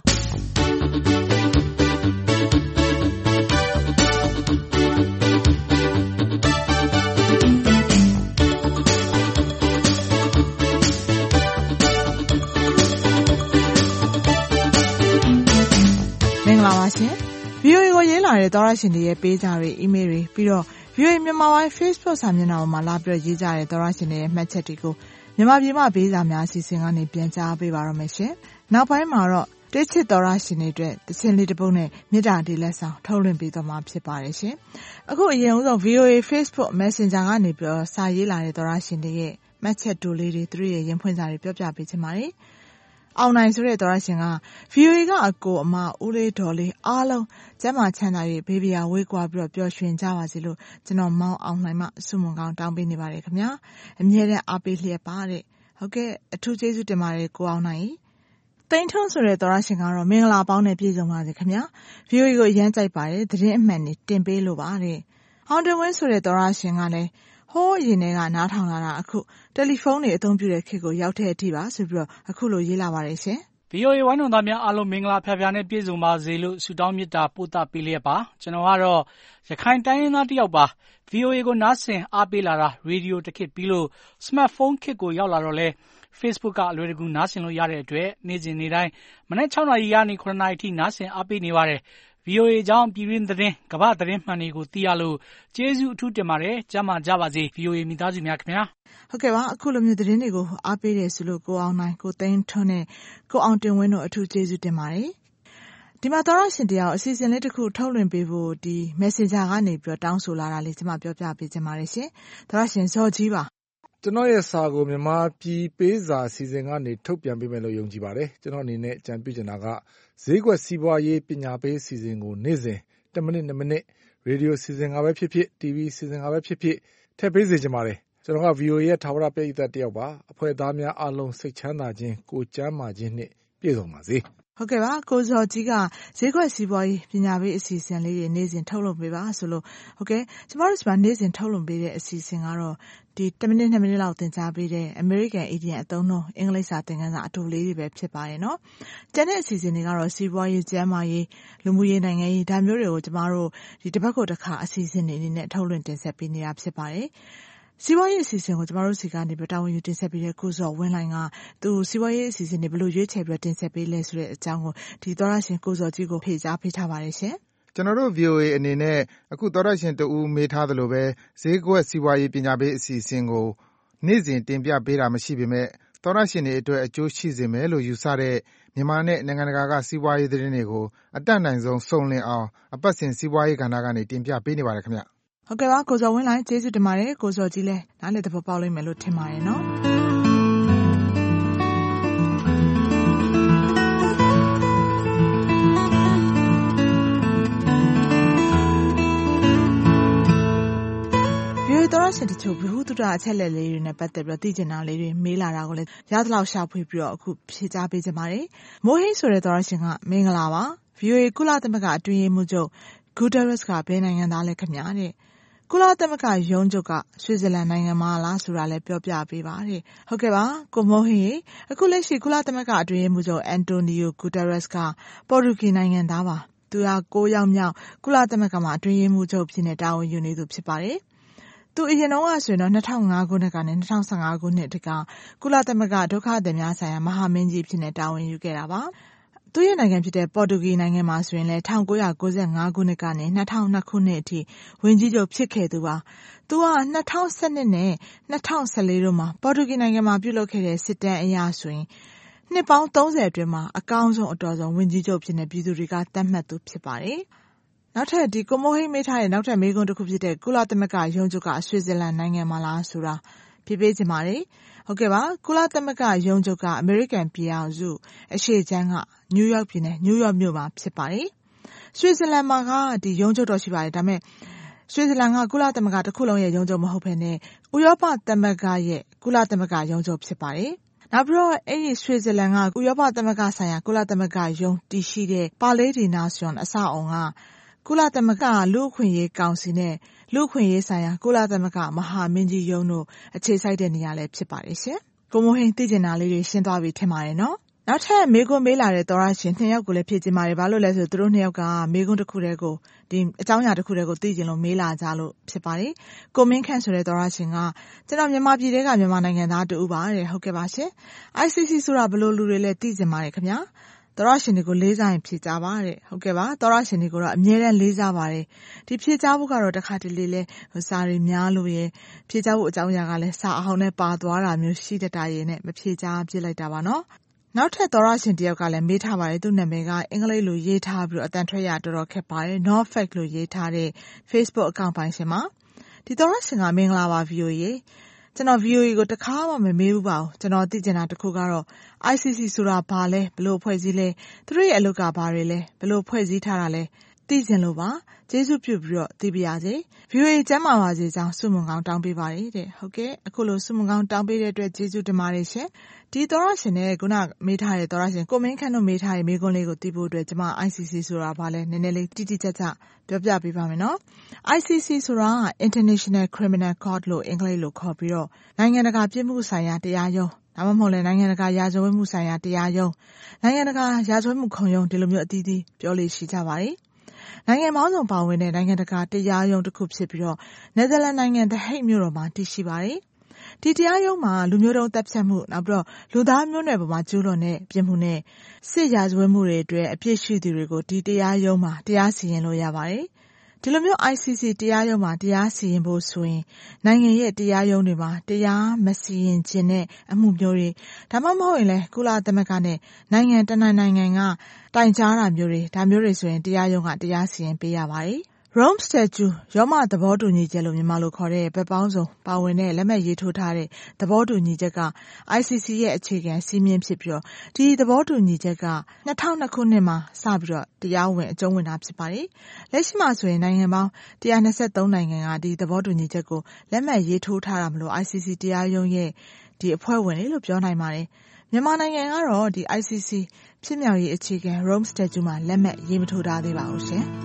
မင်္ဂလာပါရှင် VOA ကိုရေးလာတဲ့သောရရှင်တွေရဲ့ပေးစာတွေ email တွေပြီးတော့ VOA မြန်မာပိုင်း Facebook စာမျက်နှာပေါ်မှာလာပြီးရေးကြတဲ့သောရရှင်တွေရဲ့မှတ်ချက်တွေကိုမြန်မာပြည်မှာပေးစာများအစီအစဉ်ကနေပြန်ကြားပေးပါရမယ်ရှင်နောက်ပိုင်းမှာတော့တွေ့ချစ်သောရရှင်တွေအတွက်တခြင်းလေးတစ်ပုဒ်နဲ့မေတ္တာတေးလက်ဆောင်ထုတ်လွှင့်ပေးသွားမှာဖြစ်ပါတယ်ရှင်အခုအရင်ဆုံး VOA Facebook Messenger ကနေပြီးစာရေးလာတဲ့သောရရှင်တွေရဲ့မှတ်ချက်တိုလေးတွေသူတို့ရဲ့ရင်ဖွင့်စာတွေပြောပြပေးချင်ပါတယ်အောင်နိုင်ဆိုတဲ့သောရရှင်က VOA ကအကိုအမဦးလေးတော်လေးအားလုံးကျမ်းမာချမ်းသာ၍ဘေးပြာဝေးကွာပြီးတော့ပျော်ရွှင်ကြပါစေလို့ကျွန်တော်မောင်းအောင်နိုင်မှဆုမွန်ကောင်းတောင်းပေးနေပါတယ်ခင်ဗျာအမြဲတမ်းအားပေးလျက်ပါတဲ့ဟုတ်ကဲ့အထူးကျေးဇူးတင်ပါတယ်ကိုအောင်နိုင်တိန်ထုံးဆိုတဲ့သောရရှင်ကတော့မင်္ဂလာပေါင်းနဲ့ပြည့်စုံပါစေခင်ဗျာ VOA ကိုရမ်းကြိုက်ပါတယ်သတင်းအမှန်တွေတင်ပေးလို့ပါတဲ့ဟောင်းတဝင်းဆိုတဲ့သောရရှင်ကလည်းဟိုးအရင်ကနားထောင်လာတာအခုတယ်လီဖုန်းတွေအသုံးပြုတဲ့ခေတ်ကိုရောက်တဲ့အထိပါဆိုပြီးတော့အခုလိုရေးလာပါတယ်ရှင် VOA ဝိုင်းတော်သားများအားလုံးမင်္ဂလာဖျားဖျားနဲ့ပြည့်စုံပါစေလို့ဆုတောင်းမေတ္တာပို့သပေးလျက်ပါကျွန်တော်ကတော့ရခိုင်တိုင်းရင်းသားတစ်ယောက်ပါ VOA ကိုနားဆင်အားပေးလာတာရေဒီယိုတစ်ခေတ်ပြီးလို့ smartphone ခေတ်ကိုရောက်လာတော့လဲ Facebook ကအလွယ်တကူနားဆင်လို့ရတဲ့အတွက်နေ့စဉ်နေ့တိုင်းမနေ့6နာရီကနေ9နာရီထိနားဆင်အားပေးနေပါတယ် VOA ကြောင့်ပြည်တွင်းသတင်းကမ္ဘာသတင်းမှန်တွေကိုသိရလို့ကျေးဇူးအထူးတင်ပါတယ်ကြမ်းမာကြပါစေ VOA မိသားစုများခင်ဗျာဟုတ်ကဲ့ပါအခုလိုမျိုးသတင်းတွေကိုအားပေးတယ်ဆိုလို့ကိုအောင်နိုင်ကိုသိန်းထွန်းနဲ့ကိုအောင်တင်ဝင်းတို့အထူးကျေးဇူးတင်ပါတယ်ဒီမှာသောရရှင်တရားအစီအစဉ်လေးတစ်ခုထုတ်လွှင့်ပေးဖို့ဒီ Messenger ကနေပြီးတောင်းဆိုလာတာလေးကျွန်မပြောပြပေးချင်ပါတယ်ရှင်သောရရှင်ဇော်ကြီးပါကျွန်တော်ရဲ့စာကိုမြန်မာပြည်ပေးစာအစီအစဉ်ကနေထုတ်ပြန်ပေးမယ်လို့ယုံကြည်ပါတယ်ကျွန်တော်အနေနဲ့အကြံပြုချင်တာကဈေးကွက်စီးပွားရေးပညာပေးအစီအစဉ်ကိုနေ့စဉ်10မိနစ်2မိနစ်ရေဒီယိုအစီအစဉ်ကပဲဖြစ်ဖြစ် TV အစီအစဉ်ကပဲဖြစ်ဖြစ်ထည့်ပေးစေချင်ပါတယ်ကျွန်တော်က VOA ရဲ့ထာဝရပရိသတ်တယောက်ပါအဖွဲ့သားများအားလုံးစိတ်ချမ်းသာခြင်းကိုယ်ကျန်းမာခြင်းနှင့်ပြည့်စုံပါစေဟုတ်ကဲ့ပါကိုဇော်ကြီးကဈေးကွက်စီးပွားရေးပညာပေးအစီအစဉ်လေးတွေနေ့စဉ်ထုတ်လွှင့်ပေးပါဆိုလို့ဟုတ်ကဲ့ကျမတို့ဒီမှာနေ့စဉ်ထုတ်လွှင့်ပေးတဲ့အစီအစဉ်ကတော့ဒီ10မိနစ်2မိနစ်လောက်သင်ကြားပေးတဲ့ American Indian အသုံးနှုန်းအင်္ဂလိပ်စာသင်ခန်းစာအတူလေးတွေပဲဖြစ်ပါတယ်နော်ကျန်တဲ့အစီအစဉ်တွေကတော့စီးပွားရေးကျန်းမာရေးလူမှုရေးနိုင်ငံရေးဒါမျိုးတွေကိုကျမတို့ဒီတစ်ပတ်ကိုတစ်ခါအစီအစဉ်တွေအနေနဲ့ထုတ်လွှင့်တင်ဆက်ပေးနေတာဖြစ်ပါတယ်စီးပွားရေးအစီအစဉ်ကိုကျမတို့စီကနေတာဝန်ယူတင်ဆက်ပေးတဲ့ကိုဇော်ဝင်းလိုင်ကသူစီးပွားရေးအစီအစဉ်တွေဘယ်လိုရွေးချယ်ပြီးတင်ဆက်ပေးလဲဆိုတဲ့အကြောင်းကိုဒီသောရရှင်ကိုဇော်ကြီးကိုဖေကြားပေးထားပါတယ်ရှင်ကျွန်တော်တို့ VOA အနေနဲ့အခုသောရရှင်တူဦးမေးထားသလိုပဲဈေးကွက်စီးပွားရေးပညာပေးအစီအစဉ်ကိုနေ့စဉ်တင်ပြပေးတာမရှိပေမဲ့သောရရှင်တွေအတွက်အကျိုးရှိစေမယ်လို့ယူဆတဲ့မြန်မာနဲ့နိုင်ငံတကာကစီးပွားရေးသတင်းတွေကိုအတတ်နိုင်ဆုံးစုံလင်အောင်အပတ်စဉ်စီးပွားရေးကဏ္ဍကနေတင်ပြပေးနေပါတယ်ခင်ဗျဟုတ်ကဲ့ပါကိုဇော်ဝင်းလိုင်ကျေးဇူးတင်ပါတယ်ကိုဇော်ကြီးလည်းနားလည်သဘောပေါက်လိမ့်မယ်လို့ထင်ပါတယ်နော်သောရရှင်တချို့ဘ ഹു တုဒအချက်လက်လေးတွေနဲ့ပတ်သက်ပြီးသိချင်တာလေးတွေမေးလာတာကိုလည်းရသလောက်ရှာဖွေပြီးတော့အခုဖြေကြားပေးကြပါတယ်မိုးဟိဆိုတဲ့သောရရှင်ကမင်္ဂလာပါ VOA ကုလသမဂ္ဂအတွင်းရေးမှူးချုပ် Guterres ကဘယ်နိုင်ငံသားလဲခင်ဗျာတဲ့ကုလသမဂ္ဂရုံးချုပ်ကဆွစ်ဇာလန်နိုင်ငံမှာလားဆိုတာလည်းပြောပြပေးပါတဲ့ဟုတ်ကဲ့ပါကိုမိုးဟိအခုလက်ရှိကုလသမဂ္ဂအတွင်းရေးမှူးချုပ် Antonio Guterres ကပေါ်တူဂီနိုင်ငံသားပါသူက9ယောက်မြောက်ကုလသမဂ္ဂမှာအတွင်းရေးမှူးချုပ်ဖြစ်နေတာဝန်ယူနေသူဖြစ်ပါတယ်သူအရင်တော့ဆိုရင်တော့2005ခုနှစ်ကနေ2015ခုနှစ်တကကုလသမဂ္ဂဒုက္ခသည်များဆိုင်ရာမဟာမင်းကြီးဖြစ်နေတာဝန်ယူခဲ့တာပါသူရဲ့နိုင်ငံဖြစ်တဲ့ပေါ်တူဂီနိုင်ငံမှာဆိုရင်လည်း1995ခုနှစ်ကနေ2002ခုနှစ်အထိဝန်ကြီးချုပ်ဖြစ်ခဲ့သူပါသူက2012နဲ့2014တို့မှာပေါ်တူဂီနိုင်ငံမှာပြုလုပ်ခဲ့တဲ့စစ်တမ်းအရဆိုရင်နှစ်ပေါင်း30အတွင်းမှာအကောင်းဆုံးအတော်ဆုံးဝန်ကြီးချုပ်ဖြစ်နေပြည်သူတွေကသတ်မှတ်သူဖြစ်ပါတယ်နောက်ထပ်ဒီကိုမိုဟိမေးထားတဲ့နောက်ထပ်မေးခွန်းတစ်ခုဖြစ်တဲ့ကုလသမဂ္ဂရုံးချုပ်ကဆွစ်ဇာလန်နိုင်ငံမှာလားဆိုတာဖြေပေးချင်ပါတယ်ဟုတ်ကဲ့ပါကုလသမဂ္ဂရုံးချုပ်ကအမေရိကန်ပြည်ထောင်စုအရှေ့ခြမ်းကနယူးယောက်ပြည်နယ်နယူးယောက်မြို့မှာဖြစ်ပါတယ်ဆွစ်ဇာလန်မှာကဒီရုံးချုပ်တော့ရှိပါတယ်ဒါပေမဲ့ဆွစ်ဇာလန်ကကုလသမဂ္ဂတစ်ခုလုံးရဲ့ရုံးချုပ်မဟုတ်ဘဲနဲ့ဥရောပသမဂ္ဂရဲ့ကုလသမဂ္ဂရုံးချုပ်ဖြစ်ပါတယ်နောက်ပြီးတော့အဲ့ဒီဆွစ်ဇာလန်ကဥရောပသမဂ္ဂဆိုင်ရာကုလသမဂ္ဂရုံးတည်ရှိတဲ့ပါလေဒီနာရှင်အဆောက်အုံကကုလသမဂ္ဂလူ့အခွင့်အရေးကောင်စီနဲ့လူ့အခွင့်အရေးဆိုင်ရာကုလသမဂ္ဂမဟာမင်းကြီးရုံးတို့အခြေစိုက်တဲ့နေရာလည်းဖြစ်ပါတယ်ရှင်။ကိုမိုဟိန်းသိကျင်တာလေးတွေရှင်းသွားပြီထင်ပါတယ်နော်။နောက်ထပ်မေးခွန်းမေးလာတဲ့သောရရှင်2ယောက်ကိုလည်းဖြည့်ချင်ပါတယ်။ဘာလို့လဲဆိုသူတို့2ယောက်ကမေးခွန်းတစ်ခုတည်းကိုဒီအကြောင်းအရာတစ်ခုတည်းကိုသိကျင်လို့မေးလာကြလို့ဖြစ်ပါတယ်။ကိုမင်းခန့်ဆိုတဲ့သောရရှင်ကကျွန်တော်မြန်မာပြည်ထဲကမြန်မာနိုင်ငံသားတူပါတဲ့ဟုတ်ကဲ့ပါရှင်။ ICC ဆိုတာဘလို့လူတွေလည်းသိကျင်ပါတယ်ခင်ဗျာ။သောရရှင်တွေကိုလေးစားရင်ဖြေကြပါတဲ့ဟုတ်ကဲ့ပါသောရရှင်တွေကိုတော့အမြဲတမ်းလေးစားပါတယ်ဒီဖြေကြဖို့ကတော့တစ်ခါတလေလဲစာတွေများလို့ရဖြေကြဖို့အကြောင်းအရာကလည်းစာအဟောင်းနဲ့ပါသွားတာမျိုးရှိတတ်တာရနဲ့မဖြေကြပြစ်လိုက်တာပါနော်နောက်ထပ်သောရရှင်တယောက်ကလည်းမေးထားပါတယ်သူ့နာမည်ကအင်္ဂလိပ်လိုရေးထားပြီးတော့အတန်ထွက်ရတော်တော်ခက်ပါတယ် not fact လို့ရေးထားတဲ့ Facebook account ပိုင်းရှင်မှာဒီသောရရှင်ကမင်္ဂလာပါ VOAကျွန်တော် VOA ကိုတခါမှမမေးဘူးပါဘူးကျွန်တော်သိချင်တာတစ်ခုကတော့ ICC ဆိုတာဘာလဲဘလို့ဖွဲ့စည်းလဲသူတို့ရဲ့အလုပ်ကဘာတွေလဲဘလို့ဖွဲ့စည်းထားတာလဲသိချင်လို့ပါကျေးဇူးပြုပြီးတော့သိပါရစေ VOA ကျမ်းမာပါစေကြောင်းဆုမွန်ကောင်းတောင်းပေးပါတယ်တဲ့ဟုတ်ကဲ့အခုလိုဆုမွန်ကောင်းတောင်းပေးတဲ့အတွက်ကျေးဇူးတင်ပါတယ်ရှင်ဒီသောရရှင်နဲ့ခုနမေးထားတဲ့သောရရှင်ကိုမင်းခန့်တို့မေးထားတဲ့မေးခွန်းလေးကိုသိဖို့အတွက်ကျွန်မ ICC ဆိုတာဘာလဲနည်းနည်းလေးတိတိကျကျပြောပြပေးပါမယ်နော် ICC ဆိုတာ International Criminal Court လို့အင်္ဂလိပ်လိုခေါ်ပြီးတော့နိုင်ငံတကာပြစ်မှုဆိုင်ရာတရားရုံးဒါမှမဟုတ်လည်းနိုင်ငံတကာရာဇဝတ်မှုဆိုင်ရာတရားရုံးနိုင်ငံတကာရာဇဝတ်မှုခုံရုံးဒီလိုမျိုးအသီးသီးပြောလို့ရှိကြပါတယ်နိုင်ငံပေါင်းစုံပါဝင်တဲ့နိုင်ငံတကာတရားရုံးတစ်ခုဖြစ်ပြီးတော့နယ်သာလန်နိုင်ငံ The Hague မြို့တော်မှာတည်ရှိပါတယ်ဒီတရားရုံးမှာလူမျိုးတုံးတပ်ဖြတ်မှုနောက်ပြီးတော့လူသားမျိုးနွယ်ပေါ်မှာကျူးလွန်တဲ့ပြစ်မှုနဲ့စစ်ရာဇဝတ်မှုတွေအတွက်အပြစ်ရှိသူတွေကိုဒီတရားရုံးမှာတရားစီရင်လို့ရပါတယ်ဒီလိုမျိုး ICC တရားရုံးမှာတရားစီရင်ဖို့ဆိုရင်နိုင်ငံရဲ့တရားရုံးတွေမှာတရားမစီရင်ခြင်းနဲ့အမှုမျိုးတွေဒါမှမဟုတ်ရင်လည်းကုလသမဂ္ဂနဲ့နိုင်ငံတနိုင်ငံကတိုင်ကြားတာမျိုးတွေဒါမျိုးတွေဆိုရင်တရားရုံးကတရားစီရင်ပေးရပါတယ်Rome Statute ရောမသဘောတူညီချက်လို့မြန်မာလိုခေါ်တဲ့ဘက်ပေါင်းစုံပါဝင်တဲ့လက်မှတ်ရေးထိုးထားတဲ့သဘောတူညီချက်က ICC ရဲ့အခြေခံစည်းမျဉ်းဖြစ်ပြီးတော့ဒီသဘောတူညီချက်က2002ခုနှစ်မှာစပြီးတော့တရားဝင်အကျုံးဝင်တာဖြစ်ပါတယ်။လက်ရှိမှာဆိုရင်နိုင်ငံပေါင်း123နိုင်ငံကဒီသဘောတူညီချက်ကိုလက်မှတ်ရေးထိုးထားတာမလို့ ICC တရားရုံးရဲ့ဒီအဖွဲ့ဝင်တွေလို့ပြောနိုင်ပါတယ်။မြန်မာနိုင်ငံကတော့ဒီ ICC ဖြစ်မြောက်ရေးအခြေခံ Rome Statute မှာလက်မှတ်ရေးမထိုးထားသေးပါဘူးရှင်။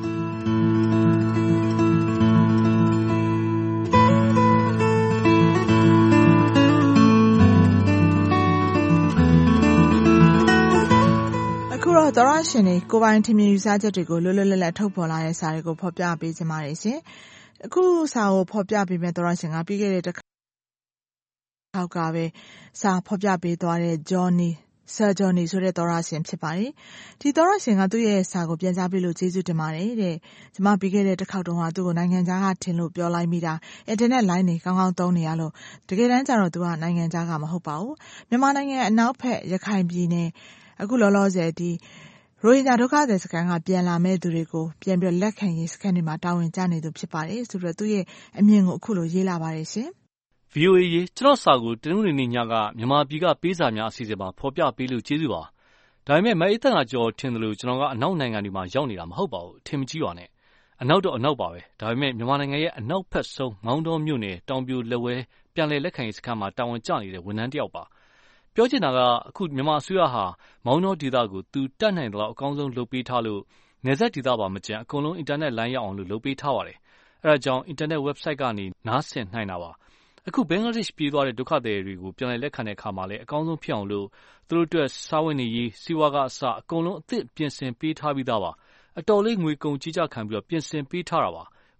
သောရရှင်တွေကိုပိုင်ထင်မြင်ယူဆချက်တွေကိုလွတ်လွတ်လပ်လပ်ထုတ်ဖော်လာတဲ့စာတွေကိုဖော်ပြပေးကြပါတယ်ရှင်။အခုစာကိုဖော်ပြပေးမဲ့သောရရှင်ကပြီးခဲ့တဲ့တစ်ခါကပဲစာဖော်ပြပေးသွားတဲ့ Johnny ဆိုတဲ့သောရရှင်ဖြစ်ပါတယ်။ဒီသောရရှင်ကသူ့ရဲ့စာကိုပြန်ကြားပေးလို့ကျေးဇူးတင်ပါတယ်တဲ့။ကျွန်မပြီးခဲ့တဲ့တစ်ခေါက်တုန်းကသူ့ကိုနိုင်ငံခြားကထင်လို့ပြောလိုက်မိတာအင်တာနက်လိုင်းတွေကောင်းကောင်းသုံးနေရလို့တကယ်တမ်းကျတော့သူကနိုင်ငံခြားကမဟုတ်ပါဘူး။မြန်မာနိုင်ငံအနောက်ဘက်ရခိုင်ပြည်နယ်အခုလောလောဆယ်ဒီရိုဟင်ဂျာဒုက္ခသည်စခန်းကပြန်လာမဲ့သူတွေကိုပြန်ပြီးလက်ခံရေးစခန်းတွေမှာတာဝန်ကျနေသူဖြစ်ပါတယ်ဆိုတော့သူ့ရဲ့အမြင်ကိုအခုလိုရေးလာပါတယ်ရှင် VOA ရေကျွန်တော်စာကိုတနင်္ဂနွေနေ့ညကမြန်မာပြည်ကပေးစာများအစီအစဉ်မှာဖော်ပြပေးလို့ကျေးဇူးပါဒါပေမဲ့မအေးတန်ကကြော်ထင်တယ်လို့ကျွန်တော်ကအနောက်နိုင်ငံတွေမှာရောက်နေတာမဟုတ်ပါဘူးထင်မကြီးပါနဲ့အနောက်တော့အနောက်ပါပဲဒါပေမဲ့မြန်မာနိုင်ငံရဲ့အနောက်ဘက်ဆုံးမောင်းတော်မြို့နယ်တောင်ပြိုလက်ဝဲပြန်လည်လက်ခံရေးစခန်းမှာတာဝန်ကျနေတဲ့ဝန်ထမ်းတစ်ယောက်ပါပြောချင်တာကအခုမြန်မာအစိုးရဟာမောင်းတော်ဒေသကိုသူတတ်နိုင်တယ်လို့အကောင်းဆုံးလုပ်ပေးထားလို့နယ်စပ်ဒေသပါမကျန်အကုန်လုံးအင်တာနက်လိုင်းရအောင်လို့လုပ်ပေးထားပါတယ်အဲဒါကြောင့်အင်တာနက် website ကနေနားဆင်နိုင်တာပါအခုဘင်္ဂလားဒေ့ရှ်ပြေးသွားတဲ့ဒုက္ခသည်တွေကိုပြန်လည်လက်ခံတဲ့အခါမှာလည်းအကောင်းဆုံးဖြစ်အောင်လို့သူတို့အတွက်စားဝတ်နေရေးစီးပွားကအစအကုန်လုံးအသစ်ပြင်ဆင်ပေးထားပြီးသားပါအတော်လေးငွေကုန်ကြီးကြခံပြီးတော့ပြင်ဆင်ပေးထားတာပါဝ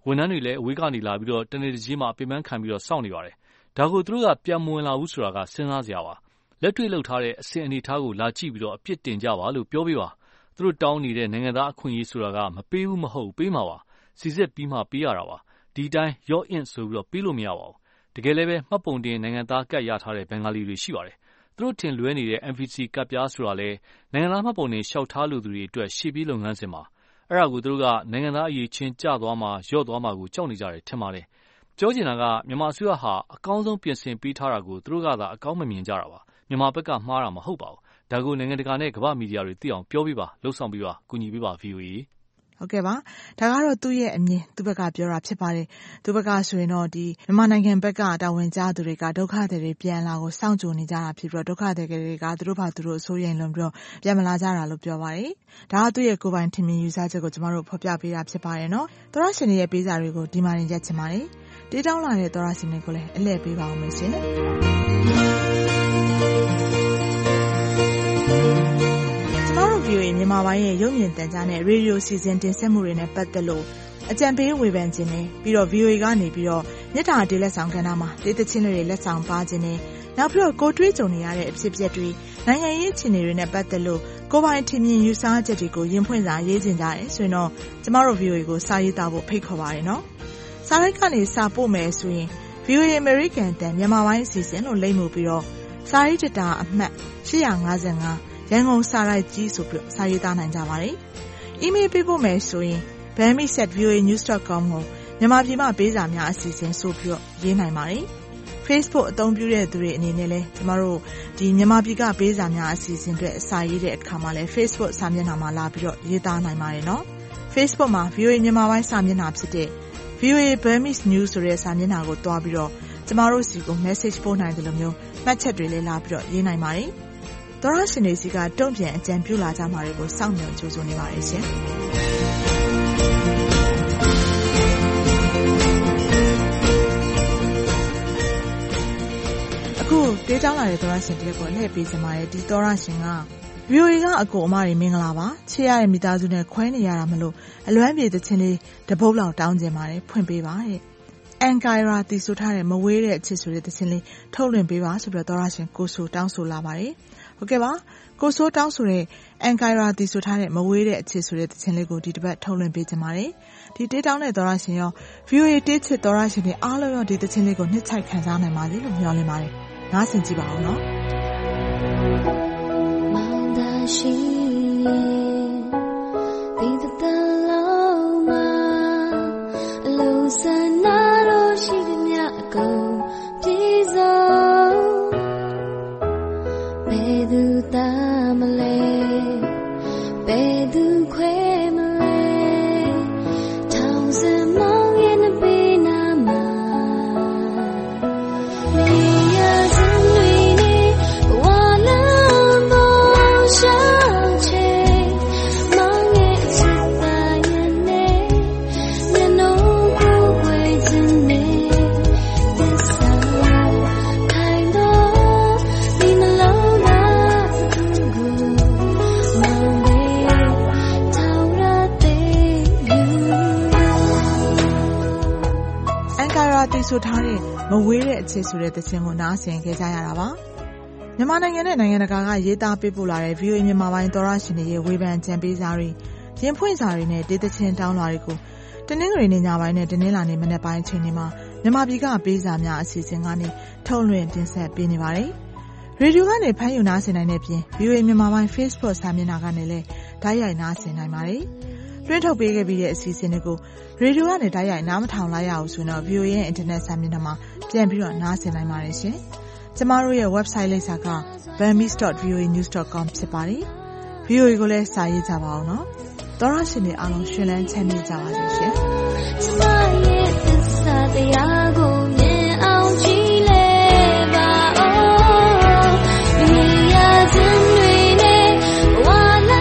ဝန်ထမ်းတွေလည်းအဝေးကနေလာပြီးတနေ့တစ်ကြီးမှာပင်ပန်းခံပြီးစောင့်နေပါတယ်။ဒါကိုသူတို့ကပြန်မဝင်လာဘူးဆိုတာကစဉ်းစားစရာပါ။လက်တွေ့လုပ်ထားတဲ့အစဉ်အနေထားကိုလာကြည့်ပြီးအပြစ်တင်ကြပါလို့ပြောပေးပါ။သူတို့တောင်းနေတဲ့နိုင်ငံသားအခွင့်အရေးဆိုတာကမပေးဘူးမဟုတ်ပေးမှာပါ။စီစစ်ပြီးမှပေးရတာပါ။ဒီတိုင်းရော့အင့်ဆိုပြီးပေးလို့မရပါဘူး။တကယ်လည်းပဲမှတ်ပုံတင်နိုင်ငံသားကတ်ရထားတဲ့ဘင်္ဂါလီတွေရှိပါတယ်။သူတို့ထင်လွဲနေတဲ့ MVC ကတ်ပြားဆိုတာလဲနိုင်ငံသားမှတ်ပုံတင်လျှောက်ထားလူသူတွေအတွက်ရှေ့ပြေးလုပ်ငန်းစဉ်ပါ။အဲ့ဒါကိုသူတို့ကနိုင်ငံသားအရေးချင်းကျသွားမှာရော့သွားမှာကိုကြောက်နေကြတယ်ထင်ပါတယ်။ပြောချင်တာကမြန်မာအစိုးရဟာအကောင်းဆုံးပြင်ဆင်ပေးထားတာကိုသူတို့ကသာအကောင်းမမြင်ကြတာပါ။မြန်မာဘက်ကမှားတာမဟုတ်ပါဘူး။ဒါကိုနိုင်ငံတကာနဲ့ကမ္ဘာမီဒီယာတွေသိအောင်ပြောပေးပါလှုပ်ဆောင်ပေးပါကူညီပေးပါ VOA ဟုတ်ကဲ့ပါဒါကတော့သူ့ရဲ့အမြင်သူ့ဘက်ကပြောတာဖြစ်ပါတယ်သူ့ဘက်ကဆိုရင်တော့ဒီမြန်မာနိုင်ငံဘက်ကတာဝန်ကျသူတွေကဒုက္ခသည်တွေပြန်လာကိုစောင့်ကြိုနေကြတာဖြစ်ပြီးတော့ဒုက္ခသည်တွေကသူတို့ဘာသူတို့အစိုးရိမ်လွန်ပြီးတော့ပြန်မလာကြတာလို့ပြောပါတယ်ဒါကသူ့ရဲ့ကိုယ်ပိုင်ထင်မြင်ယူဆချက်ကိုကျမတို့ဖော်ပြပေးတာဖြစ်ပါတယ်နော်သောရရှင်ရဲ့ပေးစာတွေကိုဒီမှာရင်ရက်ချင်ပါတယ်တေးတောင်းလာတဲ့သောရရှင်တွေကိုလည်းအလှည့်ပေးပါအောင်မယ်ရှင်VOA မြန်မာပိုင်းရဲ့ရုပ်မြင်သံကြားနဲ့ရေဒီယိုစီစဉ်တင်ဆက်မှုတွေနဲ့ပတ်သက်လို့အကြံပေးဝေဖန်ခြင်းနဲ့ပြီးတော့ VOA ကနေပြီးတော့မြစ်တာတေးလက်ဆောင်ကဏ္ဍမှာတေးသချင်းတွေလက်ဆောင်ပါခြင်းနဲ့နောက်ပြီးတော့ကိုတွေးကြုံနေရတဲ့အဖြစ်အပျက်တွေနိုင်ငံရေးအခြေအနေတွေနဲ့ပတ်သက်လို့ကိုယ်ပိုင်ထင်မြင်ယူဆချက်တွေကိုရင်ဖွင့်စာရေးခြင်းကြတယ်ဆိုရင်တော့ကျမတို့ VOA ကိုစာရေးသားဖို့ဖိတ်ခေါ်ပါတယ်နော်စာရိုက်ကနေစာပို့မယ်ဆိုရင် VOA American တန်မြန်မာပိုင်းအစီအစဉ်လို့လိမ့်မှုပြီးတော့စာရေးတတာအမှတ်855ရန်ကုန်စာရိုက်ကြီးဆိုပြီးစာရေးသားနိုင်ကြပါတယ်။ email ပေးဖို့မယ်ဆိုရင် bami@voanews.com ကိုမြန်မာပြည်မှာပေးစာများအစီအစဉ်ဆိုပြီးရေးနိုင်ပါတယ်။ Facebook အသုံးပြုတဲ့သူတွေအနေနဲ့လည်းကျမတို့ဒီမြန်မာပြည်ကပေးစာများအစီအစဉ်တွေအစာရေးတဲ့အခါမှာလည်း Facebook စာမျက်နှာမှာလာပြီးတော့ရေးသားနိုင်ပါတယ်နော်။ Facebook မှာ VOA မြန်မာပိုင်းစာမျက်နှာဖြစ်တဲ့ VOA Burmese News ဆိုတဲ့စာမျက်နှာကိုတွားပြီးတော့ကျမတို့စီကို message ပို့နိုင်တယ်လို့မျိုးမှတ်ချက်တွေလည်းလာပြီးတော့ရေးနိုင်ပါတယ်။သောရရှင်တွေစီကတုံ့ပြန်အကြံပြုလာကြမှာတွေကိုစောင့်မျှော်ကြိုးစားနေပါတယ်ရှင်။အခုတေးတောင်းလာတဲ့သောရရှင်တရက်ကိုလှည့်ပေးစမှာရဲ့ဒီသောရရှင်က VOA ကအကိုအမတွေမင်္ဂလာပါချစ်ရတဲ့မိသားစုနဲ့ခွဲနေရတာမလို့အလွမ်းပြေသချင်းလေးတပုတ်လောက်တောင်းကျင်ပါတယ်ဖွင့်ပေးပါတဲ့။အန်ကိုင်ရာတီဆိုထားတဲ့မဝေးတဲ့အချစ်ဆိုတဲ့သချင်းလေးထုတ်လွှင့်ပေးပါဆိုပြီးတော့သောရရှင်ကိုဆိုတောင်းဆိုလာပါတယ်။ဟုတ်ကဲ့ပါကိုစိုးတောင်းဆိုတဲ့အန်ကိုင်ရာတီဆိုထားတဲ့မဝေးတဲ့အချစ်ဆိုတဲ့သချင်းလေးကိုဒီတစ်ပတ်ထုတ်လွှင့်ပေးကြပါတယ်ဒီတေးတောင်းတဲ့သောရရှင်ရော VOA တေးချစ်သောရရှင်တွေအားလုံးရောဒီသချင်းလေးကိုနှစ်ချိုက်ခံစားနိုင်ပါလေလို့မျှော်လင့်ပါတယ်နားဆင်ကြည့်ပါဦးနော်မောင်သာရှိဒီတလုံးမှာအလုံးစနာတော့ရှိသည်မြတ်အကုန်ပြေဆုံးသူတာမလဲဘယ်သူခွဲမလဲထောင်စမောင်းရဲ့နဘေးနာမှာမြေရစံတွေနဲ့ဝါလမ်းပေါ်ရှောင်းချေမောင်းရဲ့အချစ်သားရဲ့နဲ့မျက်နှာကိုဝဲခြင်းနဲ့သစ္စာခိုင်တော့ဒီနှလုံးတီဆိုထားတဲ့မဝေးတဲ့အချစ်ဆိုတဲ့သချင်းကိုနားဆင်ခဲ့ကြရတာပါမြန်မာနိုင်ငံနဲ့နိုင်ငံတကာကရေးသားပေးပို့လာတဲ့ VOA မြန်မာပိုင်းသောရရှင်တွေရဲ့ဝေဖန်ကြံပေးစာတွေရင်ဖွင့်စာတွေနဲ့ဒေသချင်းတောင်းလာတွေကိုတနင်္ဂနွေနေ့ညပိုင်းနဲ့တနင်္လာနေ့မနက်ပိုင်းအချိန်တွေမှာမြန်မာပြည်ကပေးစာများအစီအစဉ်ကနေထုတ်လွှင့်တင်ဆက်ပေးနေပါတယ်ရေဒီယိုကနေဖမ်းယူနားဆင်နိုင်တဲ့ပြင် VOA မြန်မာပိုင်း Facebook စာမျက်နှာကနေလည်းဓာတ်ရိုက်နားဆင်နိုင်ပါတယ်တွင်းထုတ်ပေးခဲ့ပြီးတဲ့အစီအစဉ်တွေကိုရေဒီယိုကနေဓာတ်ရိုက်နားမထောင်လိုက်ရအောင်ဆိုတော့ VOA ရဲ့ internet စာမျက်နှာမှာပြန်ပြီးတော့နားဆင်နိုင်ပါတယ်ရှင်။ကျမတို့ရဲ့ website လိပ်စာက burmese.voanews.com ဖြစ်ပါတယ်။ VOA ကိုလည်းစာရေးကြပါအောင်နော်။သောရရှင်တွေအားလုံးရှင်လန်းချမ်းမြေ့ကြပါစေရှင်။ကျမရဲ့သစ္စာတရားကိုမြင်အောင်ကြည့်လေပါဦး။မြေရခြင်းတွေနဲ့ဝါလာ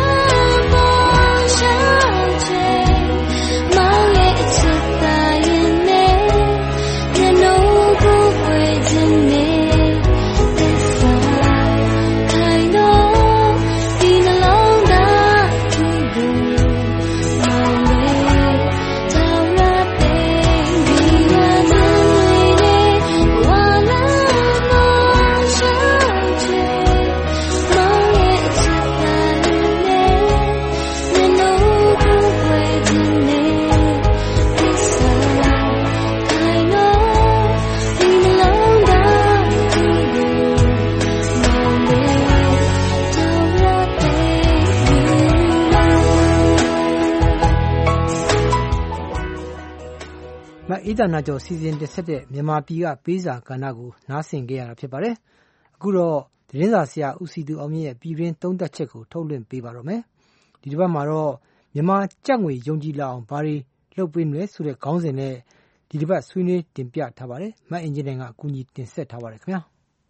အေးသာနာကျော်စီစဉ်တင်ဆက်တဲ့မြန်မာပြည်ကပေးစာကဏ္ဍကိုနားဆင်ကြရတာဖြစ်ပါတယ်။အခုတော့သတင်းစာဆရာဦးစီသူအောင်မြင့်ရဲ့ပြည်တွင်းသုံးသပ်ချက်ကိုထုတ်လွှင့်ပေးပါတော့မယ်။ဒီတစ်ပတ်မှာတော့မြန်မာကျပ်ငွေယုံကြည်လာအောင်ဘာတွေလုပ်ပေးမလဲဆိုတဲ့ခေါင်းစဉ်နဲ့ဒီတစ်ပတ်ဆွေးနွေးတင်ပြထားပါတယ်။မအင်ဂျင်နိုင်ကအကူအညီတင်ဆက်ထားပါတယ်ခင်ဗျာ။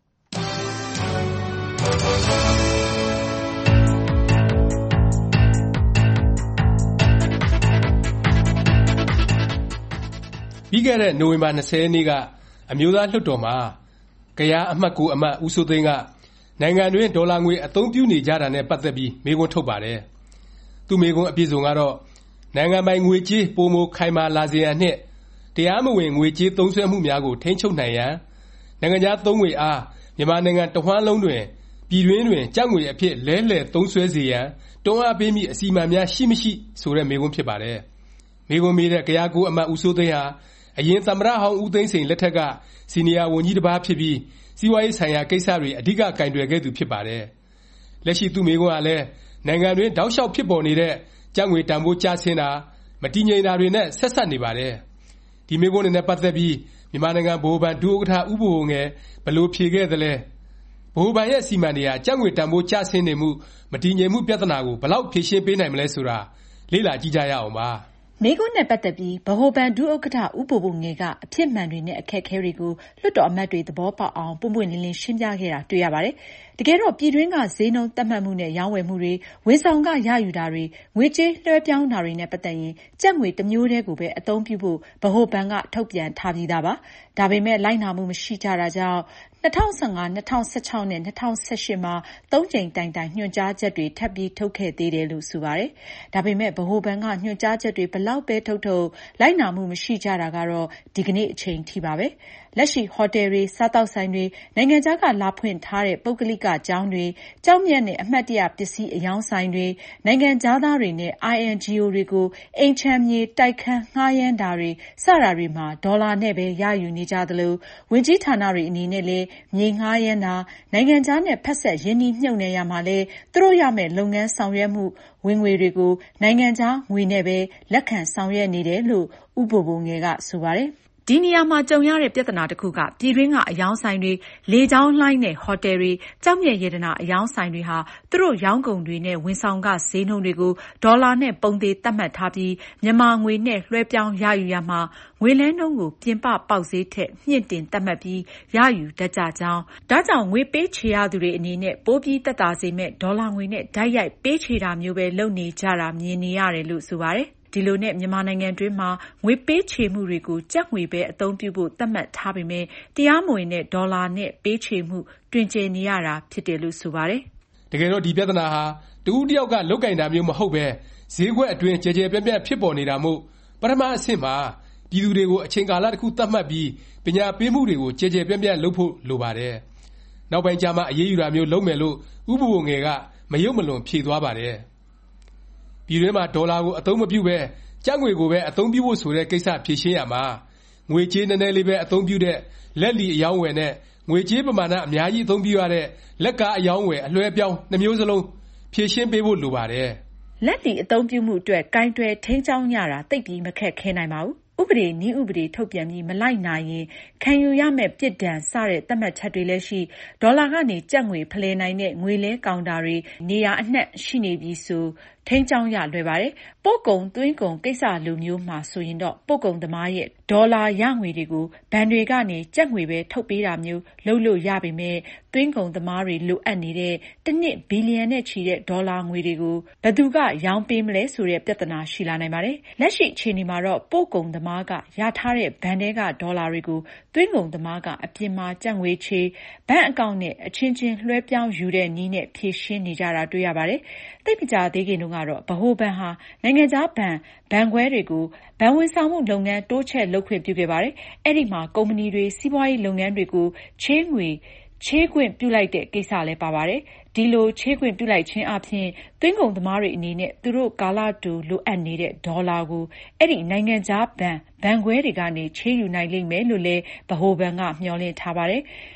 ပြီးခဲ့တဲ့နိုဝင်ဘာ20ရက်နေ့ကအမျိုးသားလွှတ်တော်မှာကယားအမှတ်9အမတ်ဦးစိုးသိန်းကနိုင်ငံတွင်းဒေါ်လာငွေအသုံးပြုနေကြတာနဲ့ပတ်သက်ပြီးမေးခွန်းထုတ်ပါတယ်။သူ့မေးခွန်းအပြည့်စုံကတော့နိုင်ငံပိုင်ငွေကြေးပိုမိုခိုင်မာလာစေရန်နှင့်တရားမဝင်ငွေကြေးသုံးစွဲမှုများကိုထိန်းချုပ်နိုင်ရန်နိုင်ငံခြားသုံးငွေအားမြန်မာနိုင်ငံတဝှမ်းလုံးတွင်ပြည်တွင်းတွင်ကျပ်ငွေအဖြစ်လဲလှယ်သုံးစွဲစေရန်တွန်းအားပေးမည့်အစီအမံများရှိမရှိဆိုတဲ့မေးခွန်းဖြစ်ပါတယ်။မေးခွန်းမေးတဲ့ကယား9အမတ်ဦးစိုးသိန်းဟာအရင်သမ္မတဟောင်းဦးသိန်းစိန်လက်ထက်ကစီနီယာဝန်ကြီးတစ်ပါးဖြစ်ပြီးစီးပွားရေးဆိုင်ရာကိစ္စတွေအဓိကကင်တွယ်ခဲ့သူဖြစ်ပါတယ်။လက်ရှိသူ့မေးခွန်းကလည်းနိုင်ငံတွင်းတောက်လျှောက်ဖြစ်ပေါ်နေတဲ့ကျပ်ငွေတန်ဖိုးကျဆင်းတာမတည်ငြိမ်တာတွေနဲ့ဆက်စပ်နေပါတယ်။ဒီမေးခွန်းတွေနဲ့ပတ်သက်ပြီးမြန်မာနိုင်ငံဗဟိုဘဏ်ဒုဥက္ကဋ္ဌဦးဘိုဘိုငယ်ဘယ်လိုဖြေခဲ့သလဲဗဟိုဘဏ်ရဲ့စီမံတွေဟာကျပ်ငွေတန်ဖိုးကျဆင်းနေမှုမတည်ငြိမ်မှုပြဿနာကိုဘယ်လောက်ဖြေရှင်းပေးနိုင်မလဲဆိုတာလေ့လာကြည့်ကြရအောင်ပါ။မေးခွန်းနဲ့ပတ်သက်ပြီးဗဟိုဘဏ်ဒုဥက္ကဋ္ဌဦးဘိုဘိုငယ်ကအဖြစ်မှန်တွေနဲ့အခက်အခဲတွေကိုလွှတ်တော်အမတ်တွေသဘောပေါက်အောင်ပွင့်ပွင့်လင်းလင်းရှင်းပြခဲ့တာတွေ့ရပါတယ်။တကယ်တော့ပြည်တွင်းကဈေးနှုန်းသတ်မှတ်မှုနဲ့ရောင်းဝယ်မှုတွေဝန်ဆောင်ခရယူတာတွေငွေကြေးလွှဲပြောင်းတာတွေနဲ့ပတ်သက်ရင်ကျပ်ငွေတစ်မျိုးတည်းကိုပဲအသုံးပြုဖို့ဗဟိုဘဏ်ကထုတ်ပြန်ထားပြီးသားပါ။ဒါပေမဲ့လိုက်နာမှုမရှိကြတာကြောင့်2015, 2016နဲ့2018မှာ3ကြိမ်တိုင်ညွှန်ကြားချက်တွေထပ်ပြီးထုတ်ခဲ့သေးတယ်လို့ဆိုပါတယ်။ဒါပေမဲ့ဗဟိုဘဏ်ကညွှန်ကြားချက်တွေဘလောက်ပဲထုတ်လိုက်နာမှုမရှိကြတာကတော့ဒီကနေ့အချိန်ထိပါပဲ။လက်ရှိဟိုတယ်တွေစားသောက်ဆိုင်တွေနိုင်ငံခြားကလာဖွင့်ထားတဲ့ပုဂ္ဂလိကကျောင်းတွေကျောက်မျက်နဲ့အမှတ်တရပစ္စည်းအယောင်းဆိုင်တွေနိုင်ငံခြားသားတွေနဲ့ INGO တွေကိုအိမ်ခြံမြေတိုက်ခန်းငှားရမ်းတာတွေစတာတွေမှာဒေါ်လာနဲ့ပဲရယူနေကြသလိုဝင်ကြီးဌာနတွေအနေနဲ့လည်းမြေငှားရမ်းတာနိုင်ငံခြားနဲ့ဖက်ဆက်ရင်းနှီးမြှုပ်နှံရမှာလဲသူတို့ရမယ့်လုပ်ငန်းဆောင်ရွက်မှုဝင်ငွေတွေကိုနိုင်ငံခြားငွေနဲ့ပဲလက်ခံဆောင်ရွက်နေတယ်လို့ဦးဘိုဘိုငယ်ကဆိုပါတယ်။ဒီနေရာမှာကြုံရတဲ့ပြဿနာတစ်ခုကပြည်တွင်းကအယောင်းဆိုင်တွေလေကြောင်းလိုင်းနဲ့ဟိုတယ်တွေကျောက်မျက်ရတနာအယောင်းဆိုင်တွေဟာသူတို့ရောင်းကုန်တွေနဲ့ဝန်ဆောင်ခဈေးနှုန်းတွေကိုဒေါ်လာနဲ့ပုံသေးသတ်မှတ်ထားပြီးမြန်မာငွေနဲ့လွှဲပြောင်းရယူရမှာငွေလဲနှုန်းကိုပြင်ပပေါက်ဈေးထက်မြင့်တင်သတ်မှတ်ပြီးရယူတတ်ကြကြောင်းဒါကြောင့်ငွေပေးချေရသူတွေအနေနဲ့ပိုပြီးသက်သာစေမဲ့ဒေါ်လာငွေနဲ့ဓာတ်ရိုက်ပေးချေတာမျိုးပဲလုပ်နေကြတာမြင်နေရတယ်လို့ဆိုပါတယ်။ဒီလိုနဲ့မြန်မာနိုင်ငံတွင်းမှာငွေပေးချေမှုတွေကိုကျပ်ငွေပဲအသုံးပြုဖို့သတ်မှတ်ထားပေမဲ့တရားမဝင်တဲ့ဒေါ်လာနဲ့ပေးချေမှုတွင်ကျယ်နေရတာဖြစ်တယ်လို့ဆိုပါတယ်။တကယ်တော့ဒီပြဿနာဟာတဦးတယောက်ကလုပ်ကင်တာမျိုးမဟုတ်ပဲဈေးကွက်အတွင်းကြဲကြဲပြန့်ပြန့်ဖြစ်ပေါ်နေတာမို့ပထမအဆင့်မှာပြည်သူတွေကိုအချိန်ကာလတစ်ခုသတ်မှတ်ပြီးပညာပေးမှုတွေကိုကြဲကြဲပြန့်ပြန့်လုပ်ဖို့လိုပါတယ်။နောက်ပိုင်းကျမှအရေးယူတာမျိုးလုပ်မယ်လို့ဥပဘုံငယ်ကမယုတ်မလွန်ဖြေသွားပါတယ်။ပြည်တွင်းမှာဒေါ်လာကိုအသုံးမပြုပဲကျပ်ငွေကိုပဲအသုံးပြုဖို့ဆိုတဲ့ကိစ္စဖြေရှင်းရမှာငွေကြေးနည်းနည်းလေးပဲအသုံးပြုတဲ့လက်လီအယောင်းဝယ်နဲ့ငွေကြေးပမာဏအများကြီးအသုံးပြုရတဲ့လက်ကားအယောင်းဝယ်အလွှဲပြောင်းနှမျိုးစလုံးဖြေရှင်းပေးဖို့လိုပါတယ်။လက်လီအသုံးပြုမှုအတွက်ကိုင်တွယ်ထိန်းကျောင်းရတာသိပ်ပြီးမခက်ခဲနိုင်ပါဘူး။ဥပဒေနည်းဥပဒေထုတ်ပြန်ပြီးမလိုက်နာရင်ခံယူရမယ့်ပြစ်ဒဏ်စတဲ့သတ်မှတ်ချက်တွေလည်းရှိဒေါ်လာကနေကျပ်ငွေဖလှယ်နိုင်တဲ့ငွေလဲကောင်တာတွေနေရာအနှံ့ရှိနေပြီဆိုထိန်းကျောင်းရလွယ်ပါတယ်။ပို့ကုန်သွင်းကုန်ကိစ္စလိုမျိုးမှာဆိုရင်တော့ပို့ကုန်သမားရဲ့ဒေါ်လာရငွေတွေကိုဘဏ်တွေကနေကျပ်ငွေပဲထုတ်ပေးတာမျိုးလုပ်လို့ရပေမဲ့သွင်းကုန်သမားတွေလိုအပ်နေတဲ့တစ်နှစ်ဘီလီယံနဲ့ချီတဲ့ဒေါ်လာငွေတွေကိုဘယ်သူကရောင်းပေးမလဲဆိုတဲ့ပြဿနာရှိလာနိုင်ပါတယ်။လက်ရှိအခြေအနေမှာတော့ပို့ကုန်သမားကရထားတဲ့ဘဏ်ထဲကဒေါ်လာတွေကိုသွင်းကုန်သမားကအပြင်မှာကျပ်ငွေချေဘဏ်အကောင့်နဲ့အချင်းချင်းလွှဲပြောင်းယူတဲ့နည်းနဲ့ဖြည့်ရှင်းနေကြတာတွေ့ရပါတယ်။သိပ်မကြာသေးခင်တုန်းကတော့ဗဟိုဘဏ်ဟာနိုင်ငံခြားဘဏ်ခွဲတွေကိုဘဏ်ဝန်ဆောင်မှုလုပ်ငန်းတိုးချဲ့လုပ်ခွင့်ပြုခဲ့ပါတယ်။အဲဒီမှာကုမ္ပဏီတွေစီးပွားရေးလုပ်ငန်းတွေကိုချေးငွေချေးခွင့်ပြုလိုက်တဲ့ကိစ္စလည်းပါပါတယ်။ဒီလိုချေးခွင့်ပြုလိုက်ခြင်းအပြင်သွင်းကုန်သမားတွေအနေနဲ့သူတို့ကာလတူလိုအပ်နေတဲ့ဒေါ်လာကိုအဲ့ဒီနိုင်ငံခြားဘဏ်ခွဲတွေကနေချေးယူနိုင်လိမ့်မယ်လို့လည်းဗဟိုဘဏ်ကမျှော်လင့်ထားပါတယ်။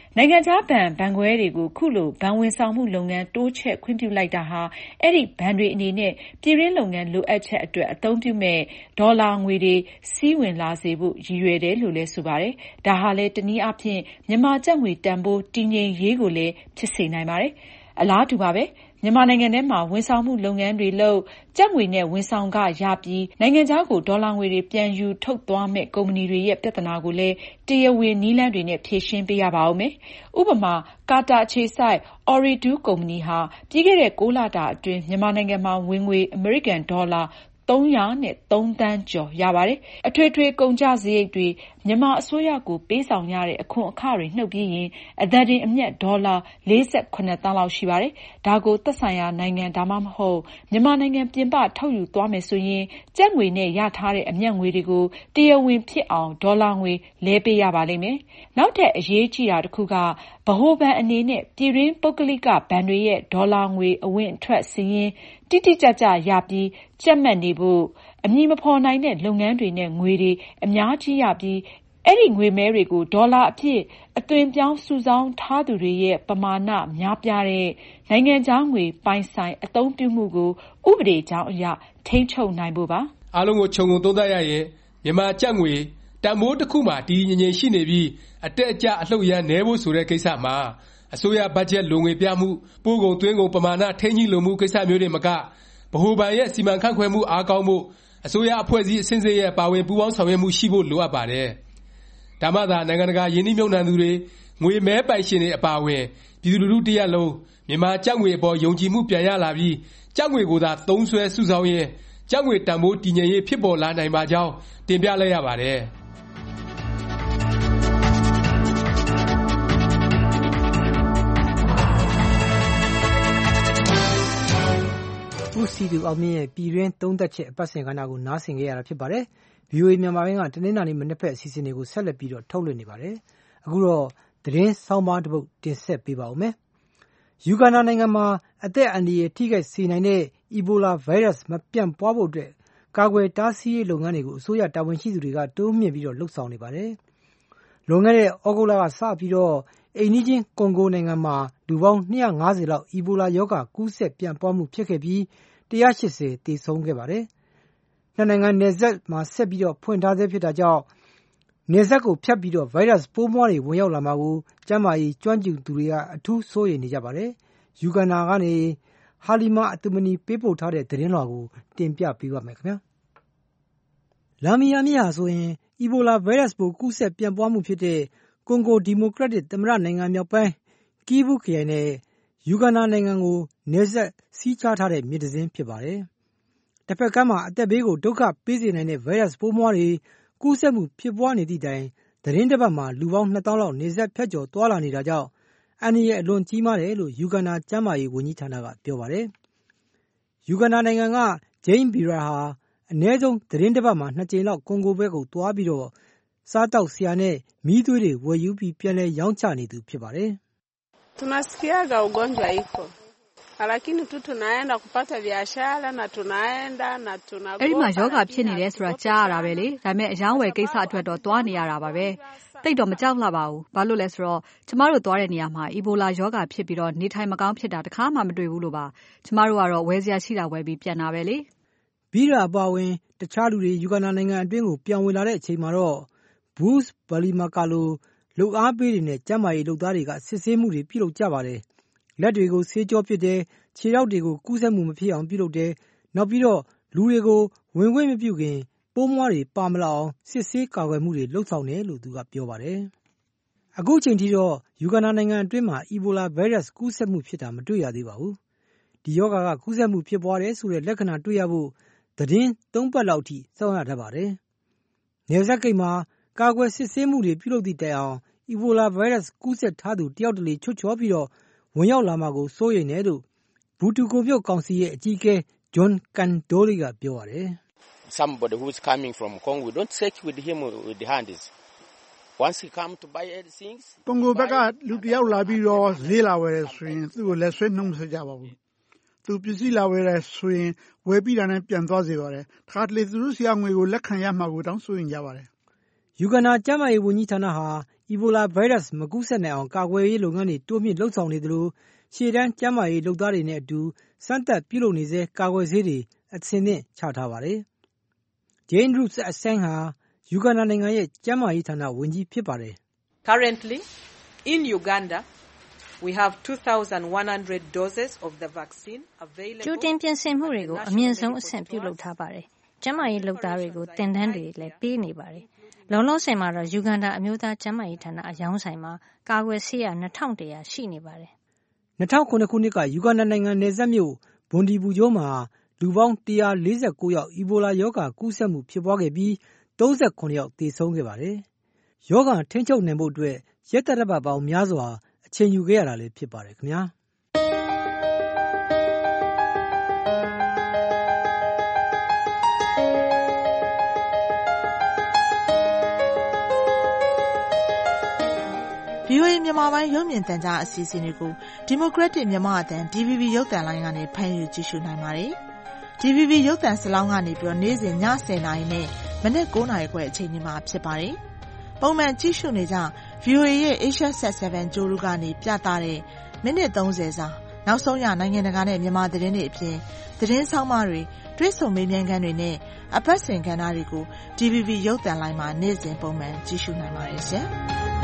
နိုင်ငံခြားဘဏ်ခွဲတွေကိုခုလိုဘဏ်ဝန်ဆောင်မှုလုပ်ငန်းတိုးချဲ့ခွင့်ပြုလိုက်တာဟာအဲ့ဒီဘဏ်တွေအနေနဲ့ပြည်တွင်းလုပ်ငန်းလိုအပ်ချက်အတွက်အသုံးပြုမဲ့ဒေါ်လာငွေတွေစီးဝင်လာစေဖို့ရည်ရွယ်တယ်လို့လည်းဆိုပါတယ်။ဒါဟာလည်းတနည်းအားဖြင့်မြန်မာကျပ်ငွေတန်ဖိုးတည်ငြိမ်ရေးကိုလည်းဖြစ်စေနိုင်ပါတယ်။အလားတူပါပဲမြန်မာနိုင်ငံထဲမှာဝန်ဆောင်မှုလုပ်ငန်းတွေလုပ်ကျပ်ငွေနဲ့ဝန်ဆောင်ခရပြီးနိုင်ငံခြားကိုဒေါ်လာငွေတွေပြန်ယူထုတ်သွားမဲ့ကုမ္ပဏီတွေရဲ့ပြဿနာကိုလည်းတရားဝင်နည်းလမ်းတွေနဲ့ဖြေရှင်းပေးရပါဦးမယ်။ဥပမာကာတာအခြေစိုက် Ooredoo ကုမ္ပဏီဟာပြီးခဲ့တဲ့6 လတာအတွင်းမြန်မာနိုင်ငံမှာဝင်ငွေအမေရိကန်ဒေါ်လာ303 သန်းကျော်ရပါတယ်။အထွေထွေကုန်ကျစရိတ်တွေမြန်မာအစိုးရကိုပေးဆောင်ရတဲ့အခွန်အခတွေနှုတ်ပြီးရင်အသက်တင်အမြတ်ဒေါ်လာ48 သန်းလောက်ရှိပါတယ်။ဒါကိုသက်ဆိုင်ရာနိုင်ငံဒါမှမဟုတ်မြန်မာနိုင်ငံပြင်ပထုတ်ယူသွားမယ်ဆိုရင်ကျပ်ငွေနဲ့ရထားတဲ့အမြတ်ငွေတွေကိုတရားဝင်ဖြစ်အောင်ဒေါ်လာငွေလဲပေးရပါလိမ့်မယ်။နောက်ထပ်အရေးကြီးတာတစ်ခုကဗဟိုဘဏ်အနေနဲ့ပြည်တွင်းပုဂ္ဂလိကဘဏ်တွေရဲ့ဒေါ်လာငွေအဝင်အထွက်စာရင်းတိတိကျကျရပြီးကြက်မှတ်နေဖို့အမည်မဖော်နိုင်တဲ့လုပ်ငန်းတွေနဲ့ငွေတွေအများကြီးရပြီးအဲ့ဒီငွေမဲတွေကိုဒေါ်လာအဖြစ်အသွင်ပြောင်းစုဆောင်းထားသူတွေရဲ့ပမာဏများပြားတဲ့နိုင်ငံခြားငွေပိုင်ဆိုင်အသုံးပြုမှုကိုဥပဒေကြောင်းအရထိန်းချုပ်နိုင်ဖို့ပါအားလုံးကိုခြုံငုံသုံးသပ်ရရင်မြန်မာကျပ်ငွေတန်ဖိုးတစ်ခုမှာတည်ငြိမ်ရှိနေပြီးအတက်အကျအလှုပ်ရမ်းနည်းဖို့ဆိုတဲ့ကိစ္စမှာအစိုးရဘတ်ဂျက်လိုငွေပြမှုပို့ကုန်သွင်းကုန်ပမာဏထိန်းကြီးလိုမှုကိစ္စမျိုးတွေမကဗဟိုဘဏ်ရဲ့စီမံခန့်ခွဲမှုအားကောင်းမှုအစိုးရအဖွဲ့အစည်းအဆင့်ဆင့်ရဲ့ပါဝင်ပူးပေါင်းဆောင်ရွက်မှုရှိဖို့လိုအပ်ပါတယ်။ဒါမှသာနိုင်ငံတကာယင်းနှိမ့်မြုပ်နှံသူတွေငွေမဲပိုင်ရှင်တွေအပါအဝင်ပြည်သူလူထုတစ်ရပ်လုံးမြန်မာကျပ်ငွေအပေါ်ယုံကြည်မှုပြန်ရလာပြီးကျပ်ငွေကိုသာသုံးစွဲစုဆောင်းရင်းကျပ်ငွေတန်ဖိုးတည်ငြိမ်ရေးဖြစ်ပေါ်လာနိုင်ပါကြောင်းတင်ပြလိုက်ရပါတယ်။ဦးစီသူအောင်မြင့်ရဲ့ပြည်တွင်းသုံးသက်ချက်အပတ်စဉ်ကဏ္ဍကိုနားဆင်ခဲ့ရတာဖြစ်ပါတယ်။ VOA မြန်မာပိုင်းကတနင်္လာနေ့မနက်ဖြန်အစီအစဉ်တွေကိုဆက်လက်ပြီးတော့ထုတ်လွှင့်နေပါတယ်။အခုတော့သတင်းဆောင်းပါးတစ်ပုဒ်တင်ဆက်ပေးပါဦးမယ်။ယူဂန္ဓာနိုင်ငံမှာအသက်အန္တရာယ်ထိခိုက်စေနိုင်တဲ့အီဘိုလာဗိုင်းရပ်စ်မပြန့်ပွားဖို့အတွက်ကာကွယ်တားဆီးရေးလုပ်ငန်းတွေကိုအစိုးရတာဝန်ရှိသူတွေကတိုးမြှင့်ပြီးတော့လှုပ်ဆောင်နေပါတယ်။လွန်ခဲ့တဲ့ဩဂုတ်လကစပြီးတော့အိမ်နီးချင်းကွန်ဂိုနိုင်ငံမှာလူပေါင်း250လောက်အီဘိုလာရောဂါကူးစက်ပြန့်ပွားမှုဖြစ်ခဲ့ပြီး180သေဆုံးခဲ့ပါတယ်။နှစ်နိုင်ငံနယ်စပ်မှာဆက်ပြီးတော့ဖွင့်ထားဆဲဖြစ်တာကြောင့်နယ်စပ်ကိုဖြတ်ပြီးတော့ဗိုင်းရပ်စ်ပိုးမွှားတွေဝင်ရောက်လာမှာကိုကျန်းမာရေးကျွမ်းကျင်သူတွေကအထူးစိုးရိမ်နေကြပါတယ်။ယူဂန္ဓာကနေဟာလီမာအတူမနီပေးပို့ထားတဲ့သတင်းလွှာကိုတင်ပြပေးပါမယ်ခင်ဗျာ။လာမီယာမြစ်ဟာဆိုရင်အီဘိုလာဗိုင်းရပ်စ်ပိုးကူးစက်ပြန့်ပွားမှုဖြစ်တဲ့ကွန်ဂိုဒီမိုကရက်တစ်သမ္မတနိုင်ငံမြောက်ပိုင်းကီးဗူးခရိုင်နဲ့ယူဂန္ဓာနိုင်ငံကိုနယ်စပ်စီးခြားထားတဲ့မြစ်တစ်စင်းဖြစ်ပါတယ်။တစ်ဖက်ကမ်းမှာအသက်ဘေးကိုဒုက္ခပေးစေနိုင်တဲ့ဗိုင်းရပ်စ်ပိုးမွှားတွေကူးစက်မှုဖြစ်ပွားနေသည့်တိုင်သတင်းတစ်ပတ်မှာလူပေါင်း2000လောက်နယ်စပ်ဖြတ်ကျော်သွားလာနေတာကြောင့်အန္တရာယ်အလွန်ကြီးမားတယ်လို့ယူဂန္ဓာကျန်းမာရေးဝန်ကြီးဌာနကပြောပါတယ်။ယူဂန္ဓာနိုင်ငံကဂျိမ်းဘီရာဟာအနည်းဆုံးသတင်းတစ်ပတ်မှာ2ကြိမ်လောက်ကွန်ဂိုဘက်ကိုသွားပြီးတော့စားတောက်ဆရာနဲ့မီးသွေးတွေဝယ်ယူပြီးပြန်လည်ရောင်းချနေသူဖြစ်ပါတယ်။ Tunasikiaga ugonjwa iko lakini tu tunaenda kupata biashara na tunaenda na tunago အဲ့ဒီမှာယောဂဖြစ်နေတယ်ဆိုတာကြားရတာပဲလေဒါပေမဲ့အယောင်းဝယ်ကိစ္စအတွက်တော့သွားနေရတာပါပဲတိတ်တော့မကြောက်လှပါဘူးဘာလို့လဲဆိုတော့ကျမတို့သွားတဲ့နေရာမှာအီဘိုလာယောဂဖြစ်ပြီးတော့နေထိုင်မကောင်းဖြစ်တာတခါမှမတွေ့ဘူးလို့ပါကျမတို့ကတော့ဝယ်စရာရှိတာဝယ်ပြီးပြန်တာပဲလေဘီရာပါဝင်တခြားလူတွေယူဂန္ဓာနိုင်ငံအတွင်းကိုပြန်ဝင်လာတဲ့အချိန်မှာတော့ဘူစ်ဘလီမာကာလိုလူအားပေးတွေနဲ့ကျန်းမာရေးလုပ်သားတွေကစစ်ဆေးမှုတွေပြုလုပ်ကြပါတယ်လက်တွေကိုဆေးကြောပစ်တယ်ခြေထောက်တွေကိုကူးစက်မှုမဖြစ်အောင်ပြုလုပ်တယ်နောက်ပြီးတော့လူတွေကိုဝင်ခွင့်မပြုခင်ပိုးမွှားတွေပါမလာအောင်စစ်ဆေးကာကွယ်မှုတွေလုပ်ဆောင်တယ်လို့သူကပြောပါတယ်အခုချိန်ထိတော့ယူဂန္ဓာနိုင်ငံအတွင်းမှာအီဘိုလာဗိုင်းရပ်စ်ကူးစက်မှုဖြစ်တာမတွေ့ရသေးပါဘူးဒီရောဂါကကူးစက်မှုဖြစ်ပွားတယ်ဆိုတဲ့လက္ခဏာတွေ့ရဖို့သတင်း3ပတ်လောက်ထိစောင့်ရတတ်ပါတယ်နယ်စပ်ဂိတ်မှာကာကွယ်စစ်ဆေးမှုတွေပြုလုပ်သည့်တိုင်အောင်အီဘိုလာဗိုင်းရပ်စ်ကူးစက်ထားသူတယောက်တလေချွတ်ချော်ပြီးတော့ဝင်ရောက်လာမှာကိုစိုးရိမ်တယ်လို့ဘူတူကိုမြို့ကောင်စီရဲ့အကြီးအကဲဂျွန်ကန်ဒိုလီကပြောပါတယ် Somebody who is coming from Congo we don't check with him with the hands once he come to buy things ကွန်ဂိုဘက်ကလူတယောက်လာပြီးတော့ဈေးလာဝယ်တယ်ဆိုရင်သူ့ကိုလက်ဆွဲနှုံးမဆက်ကြပါဘူးသူပစ္စည်းလာဝယ်တယ်ဆိုရင်ဝယ်ပြီးတာနဲ့ပြန်သွားစေပါတယ်တခါတလေသူတို့စီကငွေကိုလက်ခံရမှာကိုတောင်းဆိုရင်ကြပါတယ်ယူဂန္ဓာကျန်းမာရေးဝန်ကြီးဌာနဟာ Ebola virus မကူးစက်နိုင်အောင်ကာကွယ်ရေးလုပ်ငန်းတွေတိုးမြင့်လုပ်ဆောင်နေသလိုရှေ့တန်းကျန်းမာရေးလုပ်သားတွေနဲ့အတူစမ်းသပ်ပြုလုပ်နေစေကာကွယ်ဆေးတွေအဆင့်သင့်ချထားပါတယ်။ Jane Ruth Assange ဟာယူဂန္ဒာနိုင်ငံရဲ့ကျန်းမာရေးဌာနဝန်ကြီးဖြစ်ပါတယ်။ Currently in Uganda we have 2100 doses of the vaccine available. ကြိုတင်ပြင်ဆင်မှုတွေကိုအမြင့်ဆုံးအဆင့်ပြုလုပ်ထားပါတယ်။ကျန်းမာရေးလုပ်သားတွေကိုသင်တန်းတွေလည်းပေးနေပါတယ်။လောလောဆယ်မှာတော့ယူဂန္ဒာအမျိုးသားကျန်းမာရေးဌာနအယောင်ဆိုင်မှာကာကွယ်ဆေးရ2100ရှိနေပါတယ်။2009ခုနှစ်ကယူဂန္ဒာနိုင်ငံနယ်စပ်မြို့ဘွန်ဒီဘူဂျိုမှာလူပေါင်း149ယောက်အီဘိုလာရောဂါကူးစက်မှုဖြစ်ပွားခဲ့ပြီး39ယောက်သေဆုံးခဲ့ပါတယ်။ရောဂါထိန်းချုပ်နိုင်ဖို့အတွက်ရက်သတ္တပတ်ပေါင်းများစွာအချိန်ယူခဲ့ရတာလည်းဖြစ်ပါတယ်ခင်ဗျာ။ VOA မြန်မာပိုင်းရုပ်မြင်သံကြားအစီအစဉ်တွေကို Democratic မြန်မာအသံ DVB ရုပ်သံလိုင်းကနေဖမ်းယူကြည့်ရှုနိုင်ပါတယ်။ DVB ရုပ်သံစလောင်းကနေပြီးနေ့စဉ်ည10:00နာရီနဲ့မနက်9:00နာရီခွဲအချိန်တွေမှာဖြစ်ပါတယ်။ပုံမှန်ကြည့်ရှုနေကြ VOA ရဲ့ Asia Sat 7 ကြိုးရူကနေပြသတဲ့မိနစ်30စာနောက်ဆုံးရနိုင်ငံတကာနဲ့မြန်မာသတင်းတွေအပြင်သတင်းဆောင်းပါးတွေတွေ့ဆုံမေးမြန်းခန်းတွေနဲ့အပတ်စဉ်ကဏ္ဍတွေကို DVB ရုပ်သံလိုင်းမှာနေ့စဉ်ပုံမှန်ကြည့်ရှုနိုင်ပါတယ်ရှင်။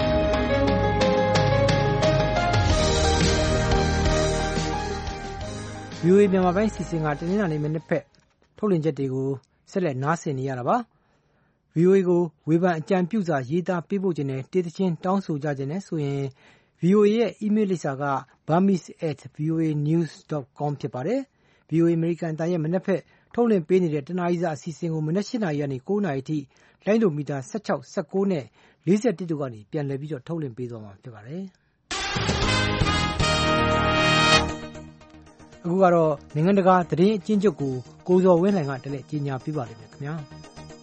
VOA မြန်မာပိုင်းစီစဉ်ကတနင်္လာနေ့မနေ့ဖက်ထုတ်လွှင့်ချက်တွေကိုဆက်လက်နားဆင်နေရတာပါ။ VOA ကိုဝေဖန်အကြံပြုစာရေးသားပေးပို့ခြင်းနဲ့တေးသချင်းတောင်းဆိုကြခြင်းနဲ့ဆိုရင် VOA ရဲ့ email လိပ်စာက burmese@voanews.com ဖြစ်ပါတယ်။ VOA အမေရိကန်အသံရဲ့မနေ့ဖက်ထုတ်လွှင့်ပေးနေတဲ့တနာရီစာအစီအစဉ်ကိုမနက်8:00နာရီကနေ9:00နာရီအထိလိုင်းဒိုမီတာ16, 19နဲ့41တို့ကနေပြန်လည်ပြီးတော့ထုတ်လွှင့်ပေးသွားမှာဖြစ်ပါတယ်။အခုကတော့နိုင်ငံတကာသတင်းအကျဉ်းချုပ်ကိုကိုဇော်ဝင်းလှိုင်ကတလက်ကြီးညာပြပါလိမ့်မယ်ခင်ဗျာ။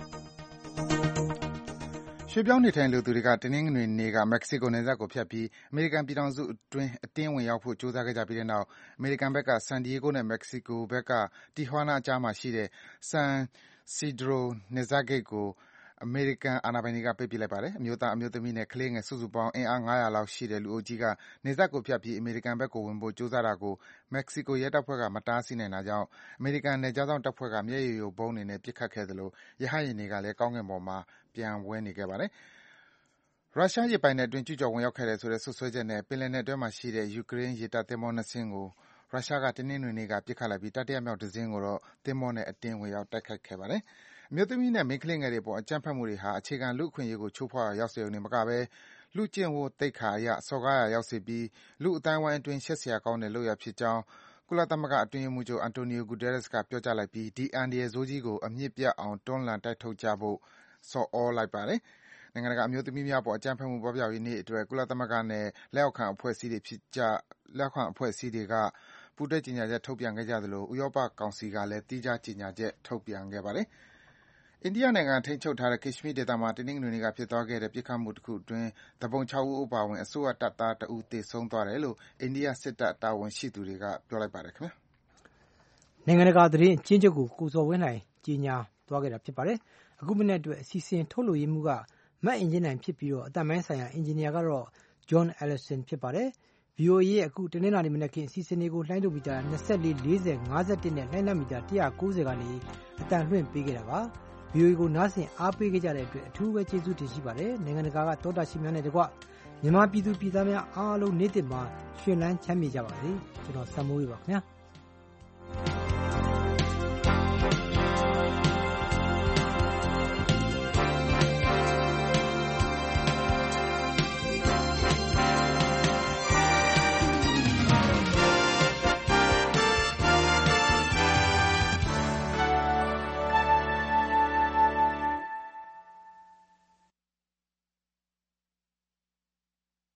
ရွှေ့ပြောင်းနေထိုင်လိုသူတွေကတနင်္ဂနွေနေ့ကမက္ကဆီကိုနယ်စပ်ကိုဖြတ်ပြီးအမေရိကန်ပြည်ထောင်စုအတွင်းအတင်းဝင်ရောက်ဖို့ကြိုးစားခဲ့ကြပြီးတဲ့နောက်အမေရိကန်ဘက်ကဆန်ဒီယေဂိုနဲ့မက္ကဆီကိုဘက်ကတီဟွာနာအကြားမှာရှိတဲ့ San Isidro နယ်စပ်ဂိတ်ကိုအမေရိကန်အာဏာပိုင်တွေကပိတ်ပစ်လိုက်ပါတယ်။အမျိုးသားအမျိုးသမီးနဲ့ကလေးငယ်စုစုပေါင်းအင်အား900လောက်ရှိတဲ့လူအုပ်ကြီးကနယ်စပ်ကိုဖြတ်ပြီးအမေရိကန်ဘက်ကိုဝင်ဖို့ကြိုးစားတာကိုမက္ကဆီကိုရဲတပ်ဖွဲ့ကမတားဆီးနိုင်တာကြောင့်အမေရိကန်နယ်ခြားစောင့်တပ်ဖွဲ့ကမျက်ရည်ယိုဗုံးတွေနဲ့ပစ်ခတ်ခဲ့သလိုရဟတ်ယာဉ်တွေကလည်းကောင်းကင်ပေါ်မှာပျံဝဲနေခဲ့ပါတယ်။ရုရှားရေပိုင်နက်အတွင်းကျူးကျော်ဝင်ရောက်ခဲ့တယ်ဆိုတဲ့စွပ်စွဲချက်နဲ့ပင်လယ်နက်အတွင်းမှာရှိတဲ့ယူကရိန်းရေတပ်သင်္ဘော2စင်းကိုရုရှားကတနင်္ဂနွေနေ့ကပစ်ခတ်လိုက်ပြီးတတိယမြောက်တစင်းကိုတော့သင်္ဘောနဲ့အတင်းဝင်ရောက်တိုက်ခိုက်ခဲ့ပါတယ်။အမျိုးသမီးနဲ့မိန်းကလေးငယ်တွေအပေါ်အကြမ်းဖက်မှုတွေဟာအခြေခံလူ့အခွင့်အရေးကိုချိုးဖောက်ရာရောက်စေရုံတင်မကဘဲလူ့ကျင့်ဝတ်သိက္ခာအရစော်ကားရာရောက်စေပြီးလူ့အသိုင်းအဝိုင်းအတွင်းရှက်စရာကောင်းတဲ့လုပ်ရပ်ဖြစ်ကြောင်းကုလသမဂ္ဂအတွင်းရေးမှူးချုပ် Antonio Guterres ကပြောကြားလိုက်ပြီးဒီအန္တရာယ်ဆိုးကြီးကိုအမြစ်ပြတ်အောင်တွန်းလှန်တိုက်ထုတ်ကြဖို့ဆော်သြလိုက်ပါတယ်။နိုင်ငံတကာအမျိုးသမီးများအပေါ်အကြမ်းဖက်မှုပပျောက်ရေးနေ့အတွက်ကုလသမဂ္ဂနဲ့လက်အောက်ခံအဖွဲ့အစည်းတွေကပူးတွဲကြေညာချက်ထုတ်ပြန်ခဲ့ကြသလိုဥရောပကောင်စီကလည်းသီးခြားကြေညာချက်ထုတ်ပြန်ခဲ့ပါတယ်။အိန္ဒိယနိုင်ငံထိန်းချုပ်ထားတဲ့ Kashmir ဒေသမှာတနင်္ဂနွေနေ့ကဖြစ်သွားခဲ့တဲ့ပစ်ခတ်မှုတခုအတွင်းသူပုန်6ဦးအပါအဝင်အစိုးရတပ်သား1ဦးသေဆုံးသွားတယ်လို့အိန္ဒိယစစ်တပ်တာဝန်ရှိသူတွေကပြောလိုက်ပါတယ်ခင်ဗျာ။နိုင်ငံတကာသတင်းအကျဉ်းချုပ်ကိုကိုဇော်ဝင်းလှိုင်ကြေညာသွားခဲ့တာဖြစ်ပါတယ်။အခုမနေ့အတွက်အစီအစဉ်ထုတ်လို့ရမှုကမတ်အင်ဂျင်နိုင်ဖြစ်ပြီးတော့အတမိုင်းဆိုင်ရာအင်ဂျင်နီယာကတော့ John Ellison ဖြစ်ပါတယ်။ VOA ရဲ့အခုတနင်္လာနေ့မနက်ခင်းအစီအစဉ်တွေကိုလိုင်းဒိုမီတာ24 40 51နဲ့လိုင်းနက်မီတာ190ကနေအတန်လွှင့်ပေးခဲ့တာပါ။ VOA ကိုနားဆင်အားပေးခဲ့ကြတဲ့အတွက်အထူးပဲကျေးဇူးတင်ရှိပါတယ်။နိုင်ငံတကာကတောတာရှိများနဲ့တကွမြန်မာပြည်သူပြည်သားများအားလုံးနေ့တစ်မှာရှင်လန်းချမ်းမြေကြပါစေ။ကျွန်တော်စံမိုးပါခင်ဗျာ။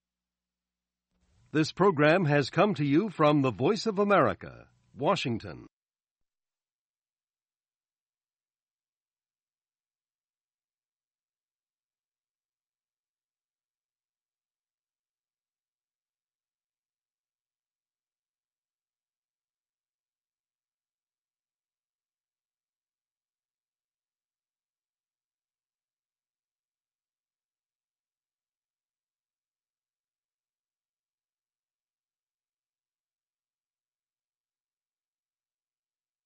This program has come to you from the Voice of America, Washington.